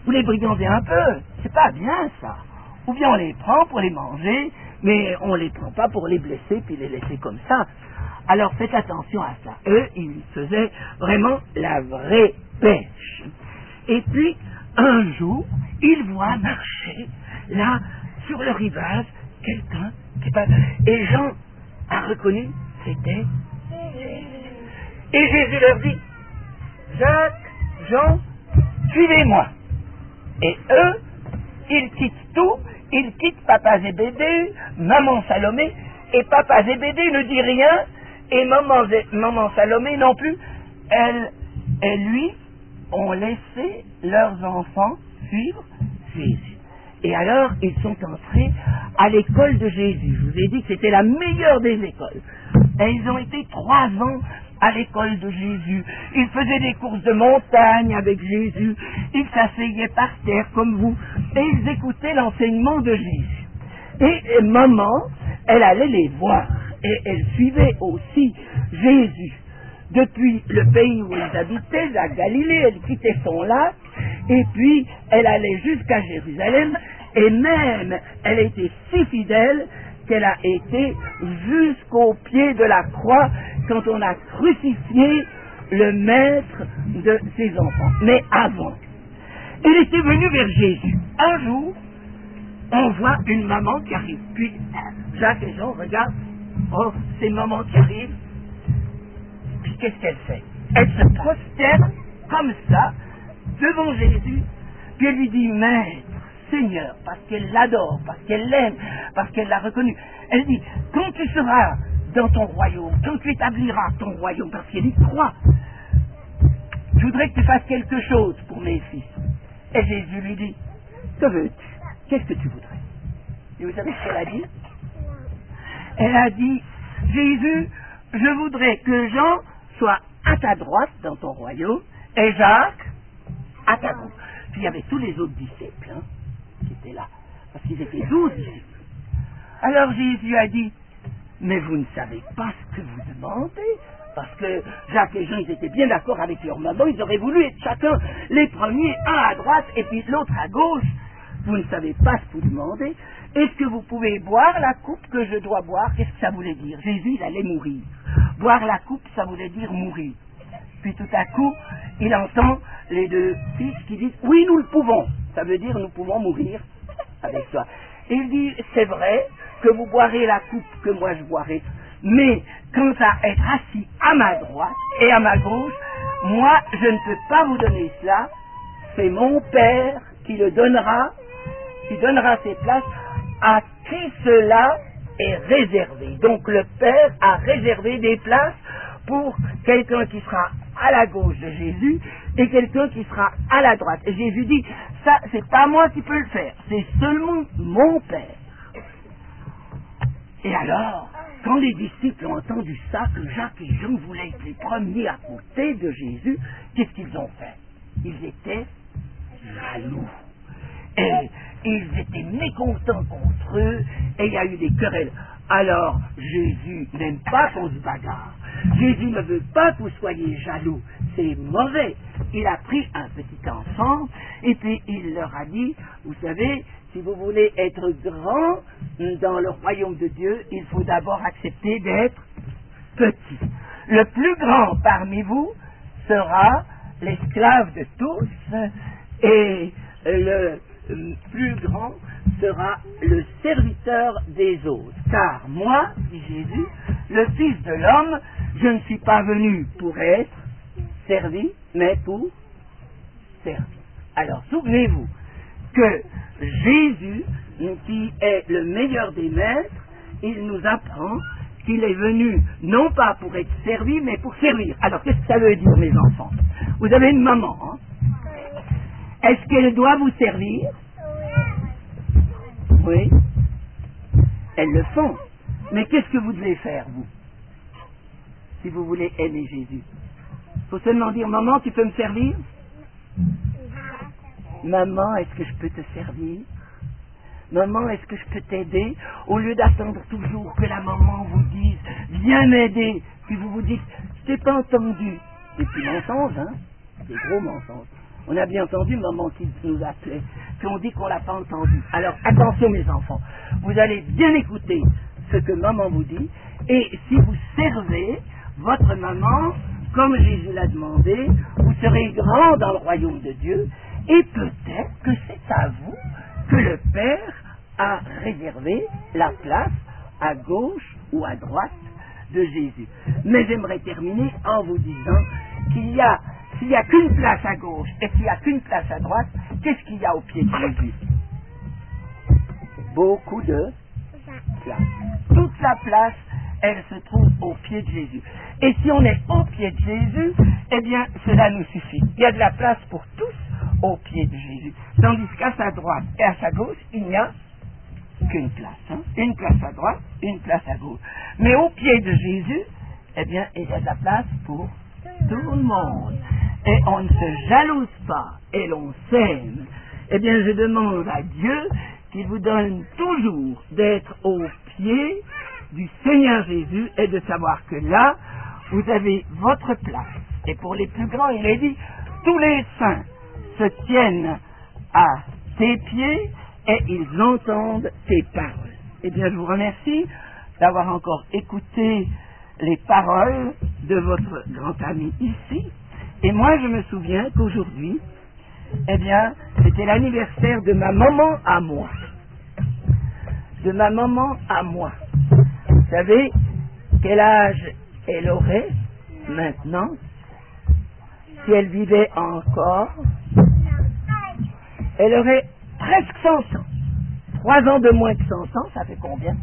vous les brigandez un peu. C'est pas bien, ça. Ou bien on les prend pour les manger, mais on les prend pas pour les blesser puis les laisser comme ça. Alors faites attention à ça. Eux, ils faisaient vraiment la vraie pêche. Et puis, un jour, ils voient marcher, là, sur le rivage, quelqu'un qui passe. Et Jean a reconnu, c'était Jésus. Et Jésus leur dit, Jacques, Jean, suivez-moi. Et eux, ils quittent tout, ils quittent papa Zébédée, maman Salomé, et papa Zébédée ne dit rien, et maman, Zé, maman Salomé non plus. Elle et lui ont laissé leurs enfants suivre Jésus. Et alors, ils sont entrés à l'école de Jésus. Je vous ai dit que c'était la meilleure des écoles. Et ils ont été trois ans à l'école de Jésus. Ils faisaient des courses de montagne avec Jésus. Ils s'asseyaient par terre comme vous. Et ils écoutaient l'enseignement de Jésus. Et, et maman, elle allait les voir. Et elle suivait aussi Jésus. Depuis le pays où ils habitaient, la Galilée, elle quittait son lac. Et puis, elle allait jusqu'à Jérusalem. Et même, elle était si fidèle qu'elle a été jusqu'au pied de la croix quand on a crucifié le maître de ses enfants. Mais avant, elle était venue vers Jésus. Un jour, on voit une maman qui arrive. Puis, Jacques et Jean regardent. Oh, c'est maman qui arrive. Puis qu'est-ce qu'elle fait? Elle se prosterne comme ça devant Jésus. Puis elle lui dit, Maître, Seigneur, parce qu'elle l'adore, parce qu'elle l'aime, parce qu'elle l'a reconnu. Elle dit, quand tu seras dans ton royaume, quand tu établiras ton royaume, parce qu'elle y croit, je voudrais que tu fasses quelque chose pour mes fils. Et Jésus lui dit, que veux-tu? Qu'est-ce que tu voudrais? Et vous savez ce qu'elle a dit? Elle a dit, Jésus, je voudrais que Jean soit à ta droite dans ton royaume, et Jacques à ta gauche. Puis il y avait tous les autres disciples, hein, qui étaient là, parce qu'ils étaient douze disciples. Alors Jésus a dit, mais vous ne savez pas ce que vous demandez, parce que Jacques et Jean, ils étaient bien d'accord avec leur maman, ils auraient voulu être chacun les premiers, un à droite et puis l'autre à gauche. Vous ne savez pas ce que vous demandez. Est-ce que vous pouvez boire la coupe que je dois boire? Qu'est-ce que ça voulait dire? Jésus, il allait mourir. Boire la coupe, ça voulait dire mourir. Puis tout à coup, il entend les deux fils qui disent, oui, nous le pouvons. Ça veut dire, nous pouvons mourir avec toi. Et il dit, c'est vrai que vous boirez la coupe que moi je boirai, mais quant à être assis à ma droite et à ma gauche, moi, je ne peux pas vous donner cela. C'est mon Père qui le donnera, qui donnera ses places à qui cela est réservé. Donc le Père a réservé des places pour quelqu'un qui sera à la gauche de Jésus et quelqu'un qui sera à la droite. Et Jésus dit, ça, c'est pas moi qui peux le faire, c'est seulement mon Père. Et alors, quand les disciples ont entendu ça, que Jacques et Jean voulaient être les premiers à côté de Jésus, qu'est-ce qu'ils ont fait? Ils étaient jaloux. Et ils étaient mécontents contre eux, et il y a eu des querelles. Alors, Jésus n'aime pas qu'on se bagarre. Jésus ne veut pas que vous soyez jaloux. C'est mauvais. Il a pris un petit enfant, et puis il leur a dit, vous savez, si vous voulez être grand dans le royaume de Dieu, il faut d'abord accepter d'être petit. Le plus grand parmi vous sera l'esclave de tous, et le plus grand sera le serviteur des autres. Car moi, dit Jésus, le Fils de l'homme, je ne suis pas venu pour être servi, mais pour servir. Alors, souvenez-vous que Jésus, qui est le meilleur des maîtres, il nous apprend qu'il est venu non pas pour être servi, mais pour servir. Alors, qu'est-ce que ça veut dire, mes enfants? Vous avez une maman, hein? Est-ce qu'elle doit vous servir? Oui. Elles le font. Mais qu'est-ce que vous devez faire, vous, si vous voulez aimer Jésus? Il faut seulement dire, maman, tu peux me servir? Maman, est-ce que je peux te servir? Maman, est-ce que je peux t'aider? Au lieu d'attendre toujours que la maman vous dise, viens m'aider, puis vous vous dites, je t'ai pas entendu. C'est des petits mensonges, hein? Des gros mensonges. On a bien entendu maman qui nous appelait, puis on dit qu'on l'a pas entendu. Alors attention mes enfants, vous allez bien écouter ce que maman vous dit, et si vous servez votre maman, comme Jésus l'a demandé, vous serez grand dans le royaume de Dieu, et peut-être que c'est à vous que le Père a réservé la place à gauche ou à droite de Jésus. Mais j'aimerais terminer en vous disant qu'il y a, s'il n'y a qu'une place à gauche et s'il n'y a qu'une place à droite, qu'est-ce qu'il y a au pied de Jésus? Beaucoup de place. Toute la place, elle se trouve au pied de Jésus. Et si on est au pied de Jésus, eh bien, cela nous suffit. Il y a de la place pour tous au pied de Jésus. Tandis qu'à sa droite et à sa gauche, il n'y a qu'une place. Hein? Une place à droite, une place à gauche. Mais au pied de Jésus, eh bien, il y a de la place pour tout le monde. Et on ne se jalouse pas, et l'on s'aime. Eh bien, je demande à Dieu qu'il vous donne toujours d'être au pied du Seigneur Jésus et de savoir que là, vous avez votre place. Et pour les plus grands, il est dit, tous les saints se tiennent à tes pieds et ils entendent tes paroles. Eh bien, je vous remercie d'avoir encore écouté les paroles de votre grand ami ici. Et moi, je me souviens qu'aujourd'hui, eh bien, c'était l'anniversaire de ma maman à moi. De ma maman à moi. Vous savez quel âge elle aurait maintenant si elle vivait encore? Elle aurait presque cent ans. Trois ans de moins que cent ans, ça fait combien?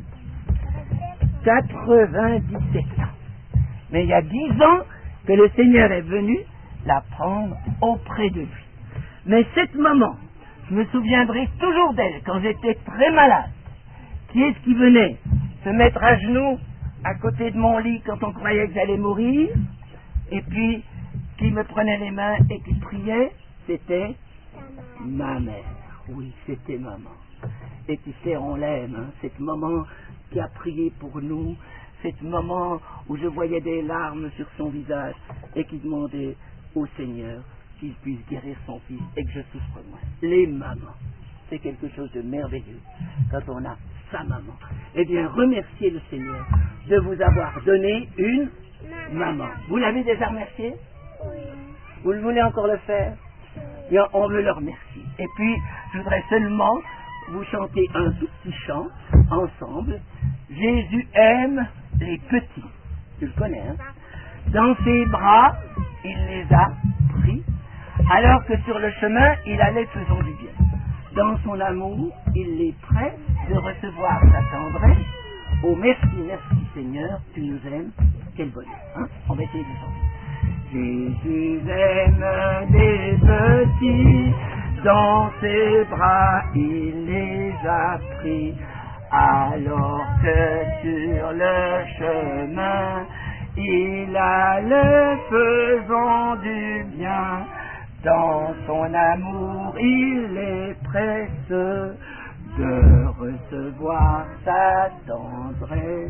quatre-vingt-dix-sept ans. Mais il y a dix ans que le Seigneur est venu la prendre auprès de lui. Mais cette maman, je me souviendrai toujours d'elle quand j'étais très malade. Qui est-ce qui venait se mettre à genoux à côté de mon lit quand on croyait que j'allais mourir, et puis qui me prenait les mains et qui priait? C'était ma mère. Oui, c'était maman. Et tu sais, on l'aime, hein, cette maman qui a prié pour nous, cette maman où je voyais des larmes sur son visage et qui demandait au Seigneur qu'il puisse guérir son fils et que je souffre moins. Les mamans, c'est quelque chose de merveilleux quand on a sa maman. Eh bien, remerciez le Seigneur de vous avoir donné une maman. Vous l'avez déjà remercié? Oui. Vous le voulez encore le faire? Bien, on veut le remercier. Et puis, je voudrais seulement vous chanter un tout petit chant ensemble. Jésus aime les petits. Tu le connais, hein? Dans ses bras, il les a pris, alors que sur le chemin, il allait faisant du bien. Dans son amour, il est prêt de recevoir sa tendresse. Oh, merci, merci Seigneur, tu nous aimes. Quel bonheur, hein? On va essayer de chanter. Jésus aime les petits, dans ses bras il les a pris, alors que sur le chemin il allait faisant du bien. Dans son amour il est pressé de recevoir sa tendresse.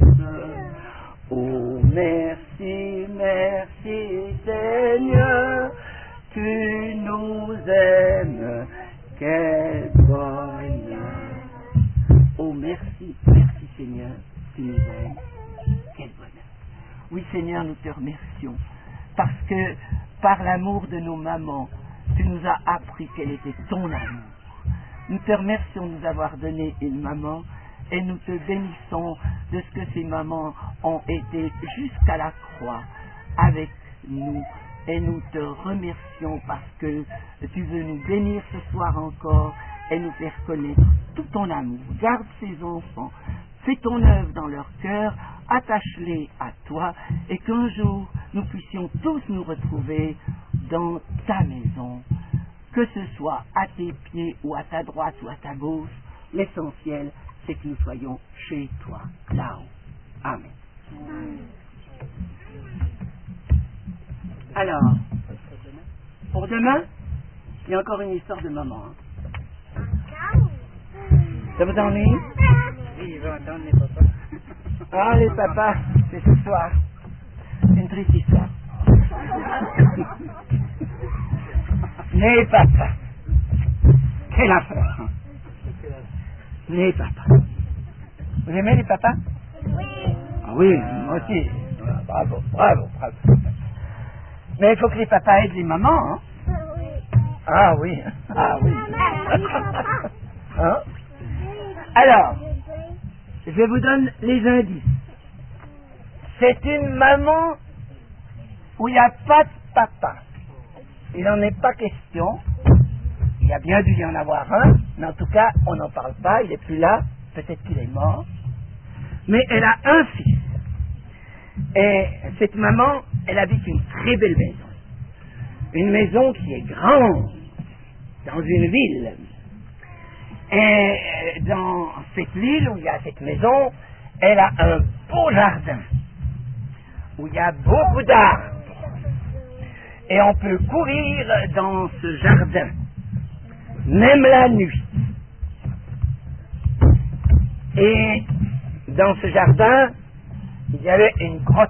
Oh merci, merci Seigneur, tu nous aimes, quel bonheur. Oh merci, merci Seigneur, tu nous aimes, quel bonheur. Oui Seigneur, nous te remercions, parce que par l'amour de nos mamans, tu nous as appris quel était ton amour. Nous te remercions de nous avoir donné une maman, et nous te bénissons de ce que ces mamans ont été jusqu'à la croix avec nous. Et nous te remercions parce que tu veux nous bénir ce soir encore et nous faire connaître tout ton amour. Garde ces enfants, fais ton œuvre dans leur cœur, attache-les à toi, et qu'un jour nous puissions tous nous retrouver dans ta maison, que ce soit à tes pieds ou à ta droite ou à ta gauche. L'essentiel, c'est que nous soyons chez toi, là-haut. Amen. Alors, pour demain, il y a encore une histoire de maman. Hein. Ça vous ennuie? Oui, je vais entendre les papas. Ah, les papas, c'est ce soir. Une triste histoire. Mais Les papas. Quelle affaire, hein? Les papas. Vous aimez les papas? Oui. Ah oui, moi aussi. Ah, bravo, bravo, bravo. Mais il faut que les papas aident les mamans, hein? Oui. Ah oui, ah oui. Maman, Hein? Alors, je vous donne les indices. C'est une maman où il n'y a pas de papa. Il n'en est pas question. Il y a bien dû y en avoir un, mais en tout cas, on n'en parle pas, il n'est plus là, peut-être qu'il est mort. Mais elle a un fils. Et cette maman, elle habite une très belle maison. Une maison qui est grande, dans une ville. Et dans cette ville où il y a cette maison, elle a un beau jardin, où il y a beaucoup d'arbres. Et on peut courir dans ce jardin, même la nuit. Et dans ce jardin, il y avait une grotte.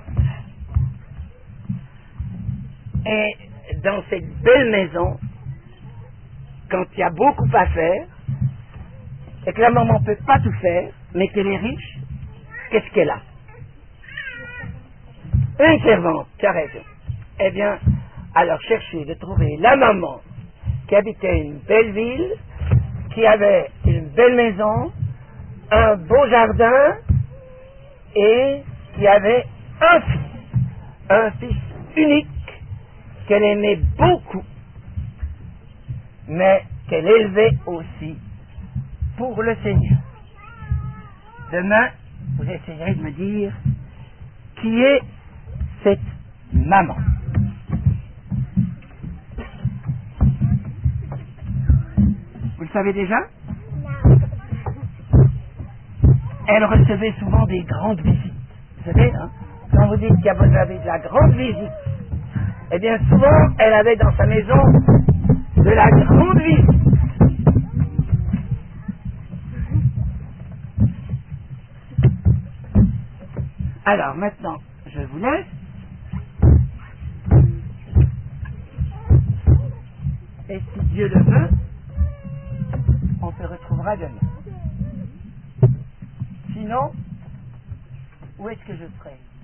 Et dans cette belle maison, quand il y a beaucoup à faire, et que la maman ne peut pas tout faire, mais qu'elle est riche, qu'est-ce qu'elle a? Une servante, tu as raison. Eh bien, alors cherchez de trouver la maman qui habitait une belle ville, qui avait une belle maison, un beau jardin, et qui avait un fils, un fils unique, qu'elle aimait beaucoup, mais qu'elle élevait aussi pour le Seigneur. Demain, vous essayerez de me dire qui est cette maman. Vous le savez déjà? Elle recevait souvent des grandes visites. Vous savez, hein, quand vous dites qu'il y avait de la grande visite, eh bien souvent, elle avait dans sa maison de la grande visite. Alors maintenant, je vous laisse. Et si Dieu le veut, on se retrouvera demain. Sinon, où est-ce que je serai?